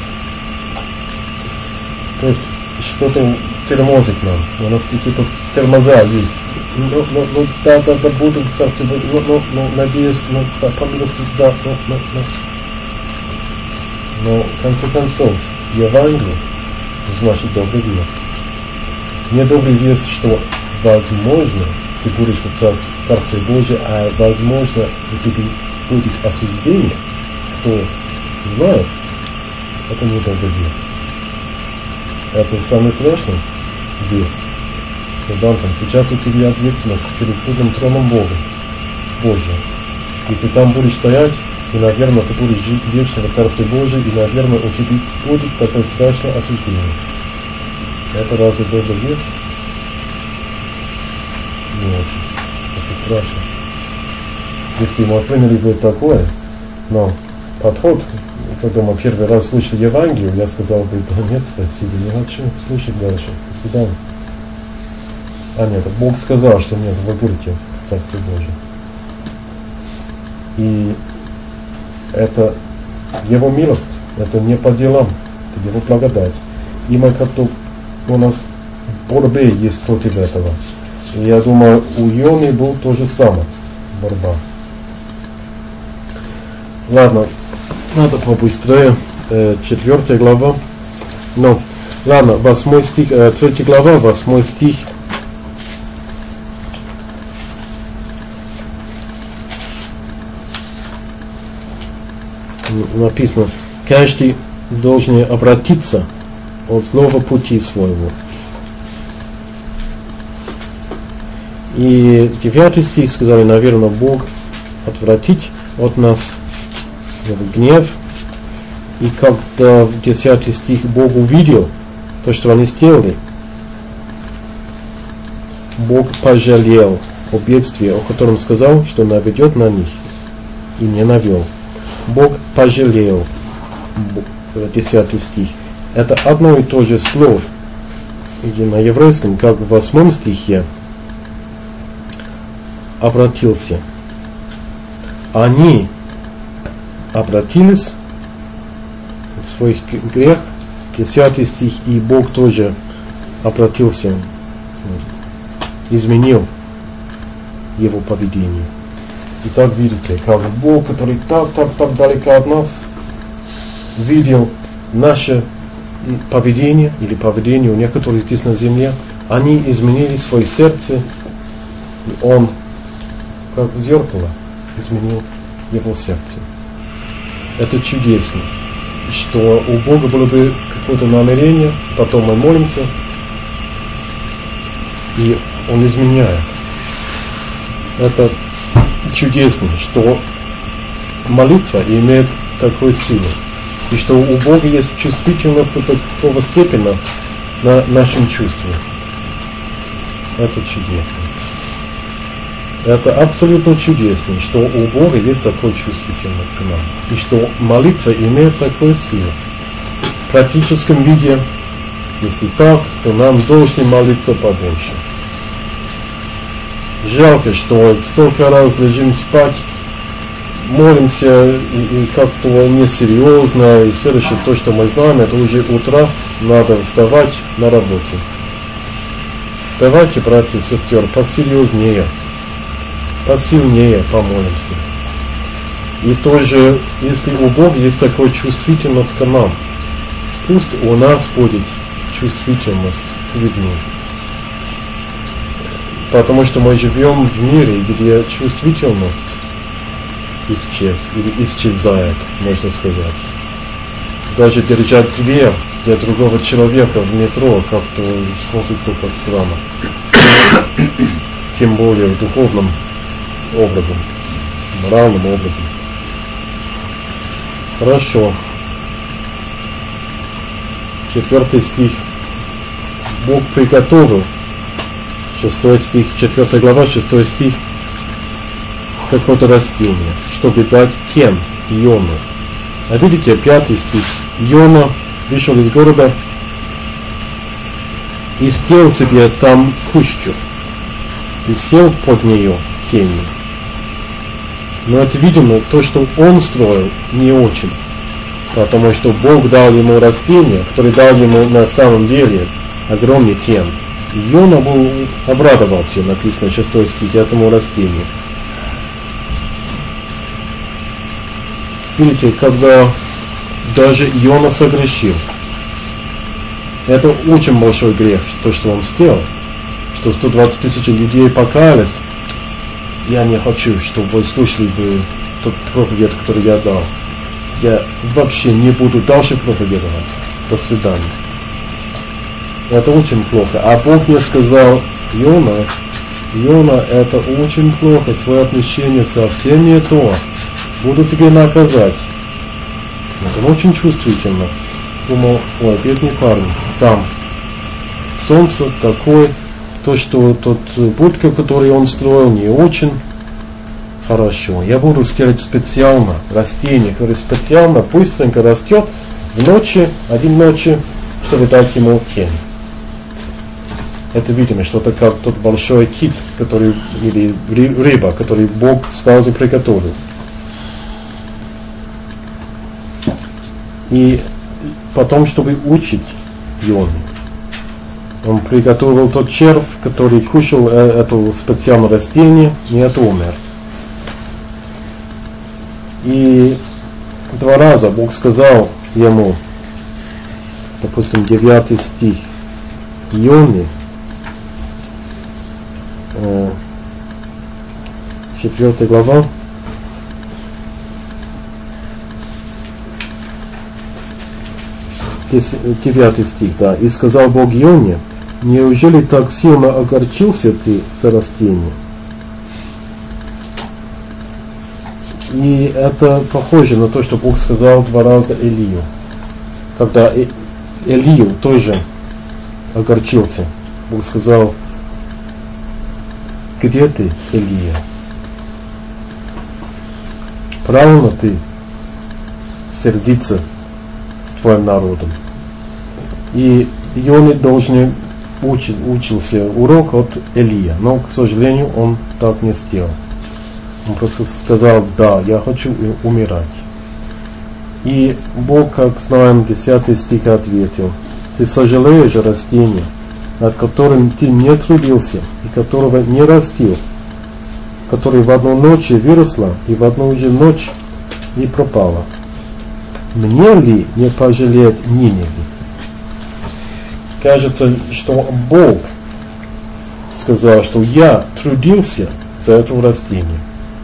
то есть что-то тормозит нам, у нас какие-то тормоза есть. Да, буду в Царстве Божьем, надеюсь, по милости, да, но в конце концов, Евангелие значит добрый весть. Не добрый весть, что возможно ты будешь в Царстве Божьем, а возможно у тебя будет осуждение. Кто знает, это не добрый весть. Это самый страшный весть. Данкан, сейчас у тебя ответственность перед судом троном Божьим. И ты там будешь стоять, и, наверное, ты будешь жить вечно в Царстве Божьем, и, наверное, у тебя будет такое страшное осуждение. Это разве добрый весть? Не очень. Это страшно. Если мы приняли бы такое, но подход, когда мы первый раз слышали Евангелие, я сказал бы, да нет, спасибо, не хочу слушать дальше. До свидания. А нет, Бог сказал, что нет, вы будете в Царстве Божьем. И это Его милость, это не по делам, это Его благодать. И мы как-то у нас борьба есть против этого. И я думаю, у Йоны был то же самое, борьба. Ладно, надо побыстрее. 4 глава. Ну, ладно, 8 стих, 3 глава, 8 стих. Написано, каждый должен обратиться от злого пути своего. И 9 стих сказали, наверное, Бог отвратить от нас его гнев. И когда в 10 стих Бог увидел то, что они сделали, Бог пожалел о бедствии, о котором сказал, что наведет на них, и не навел. Бог пожалел. 10 стих. Это одно и то же слово, где на еврейском, как в 8 стихе, обратился. Они обратились в свой грех, 10 стих, и Бог тоже обратился, изменил его поведение. И так видите, как Бог, который так далеко от нас, видел наше поведение или поведение у некоторых здесь на земле, они изменили свое сердце, и Он, как зеркало, изменил его сердце. Это чудесно, что у Бога было бы какое-то намерение, потом мы молимся, и Он изменяет. Это чудесно, что молитва имеет такую силу, и что у Бога есть чувствительность до такого степени на нашем чувстве. Это чудесно. Это абсолютно чудесно, что у Бога есть такая чувствительность к нам, и что молитва имеет такую силу. В практическом виде, если так, то нам должны молиться побольше. Жалко, что столько раз лежим спать, молимся и как-то несерьезно, и следующее то, что мы знаем, это уже утро, надо вставать на работу. Давайте, братья и сестры, посерьезнее, посильнее помолимся. И тоже, если у Бога есть такая чувствительность к нам, пусть у нас будет чувствительность к людям. Потому что мы живем в мире, где чувствительность исчезает, можно сказать. даже держать дверь для другого человека в метро как-то смотрится как странно. Тем более в духовном образом, моральным образом. Хорошо. 4 стих. Бог приготовил, 6 стих, 4 глава, 6 стих, какое-то растение, чтобы дать Кен, Йону. А видите, 5 стих. Йона вышел из города и сделал себе там кущу, и сел под нее Кенни. Но это, видимо, то, что он строил, не очень. Потому что Бог дал ему растение, которое дал ему на самом деле огромный кен. Йона был, обрадовался, написано 6 стих, этому растению. Видите, когда даже Йона согрешил, это очень большой грех, то, что он сделал, что 120 тысяч людей покаялись. Я не хочу, чтобы вы слышали бы тот проповедь, который я дал. Я вообще не буду дальше проповедовать. До свидания. Это очень плохо. А Бог мне сказал: Йона, это очень плохо, твое отношение совсем не то. Буду тебе наказать. Это очень чувствительно. Думал, ой, бедный парень, там солнце такое, то, что тот будка, который он строил, не очень хорошо. Я буду сделать специально растение, которое специально быстренько растет в ночи, один ночи, чтобы дать ему тень. Это видимо, что это как тот большой кит, который, или рыба, который Бог сразу приготовил. И потом, чтобы учить Йону, он приготовил тот червь, который кушал это специальное растение, и это умер. И 2 раза Бог сказал ему, допустим, 9 стих, Йоны, 4 глава, девятый стих, да. И сказал Бог Йоне: неужели так сильно огорчился ты за растение? И это похоже на то, что Бог сказал 2 раза Илию. Когда Илию тоже огорчился, Бог сказал: где ты, Илия? Правильно ты сердиться с твоим народом. И Йоны должны учился урок от Илия, но, к сожалению, он так не сделал. Он просто сказал: да, я хочу умирать. И Бог, как знаем, 10 стих ответил: ты сожалеешь о растении, над которым ты не трудился и которого не растил, которое в одну ночь выросло и в одну же ночь и пропало. Мне ли не пожалеть Ниневе? Кажется, что Бог сказал, что я трудился за это растение.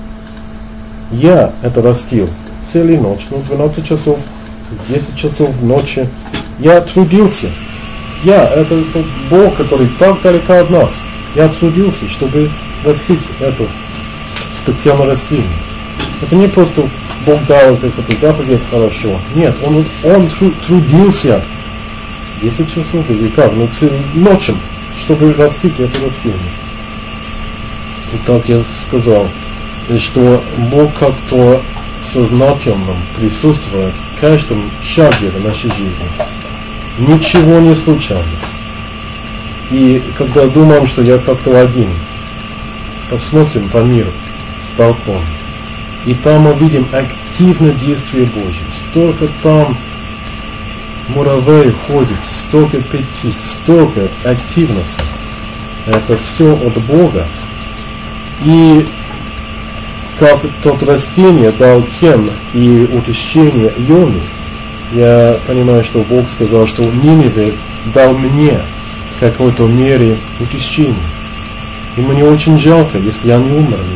Я это растил целую ночь, 12 часов, 10 часов ночи. Я трудился. Это Бог, который так далеко от нас. Я трудился, чтобы растить это специальное растение. Это не просто Бог дал какой-то заповедь хорошо. Нет, он трудился 10 часов или как, ночью, чтобы растить это растение. И так я сказал, что Бог как-то сознательно присутствует в каждом шаге нашей жизни. Ничего не случайно. И когда думаем, что я как-то один, посмотрим по миру с балкона, и там мы видим активное действие Божье. Столько там муравей ходит, столько птиц, столько активности. Это все от Бога. И как тот растение дал кен и утешение Йоне, я понимаю, что Бог сказал, что Ниневе дал мне в какой-то мере утешение. И мне очень жалко, если они умерли.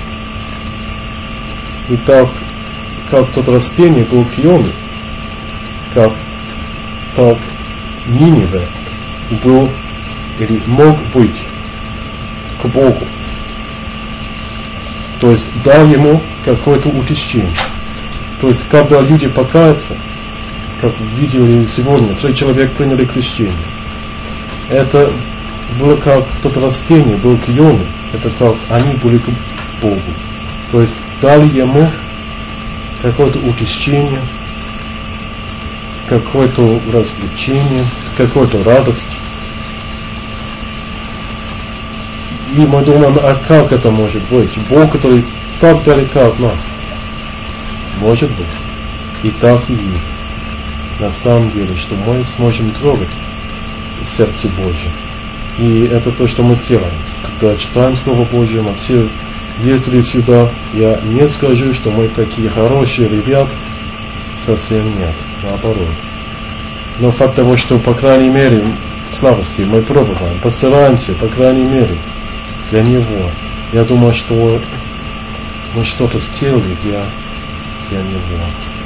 И так, как тот растение был к Йоне, так Ниневе был или мог быть к Богу. То есть дал ему какое-то утешение. То есть когда люди покаются, как видели сегодня, 3 человека приняли крещение. Это было как тот растение, был к Йоне, это как они были к Богу. То есть дали ему какое-то утешение, какое-то развлечение, какую-то радость. И мы думаем, а как это может быть? Бог, который так далеко от нас. Может быть. И так и есть. На самом деле, что мы сможем трогать сердце Божье. И это то, что мы сделаем. Когда читаем Слово Божье, мы все ездили сюда. Я не скажу, что мы такие хорошие ребята. Совсем нет. Наоборот. Но факт того, что, по крайней мере, славости мы пробуем, постараемся, по крайней мере, для Него. Я думаю, что мы что-то сделали для Него.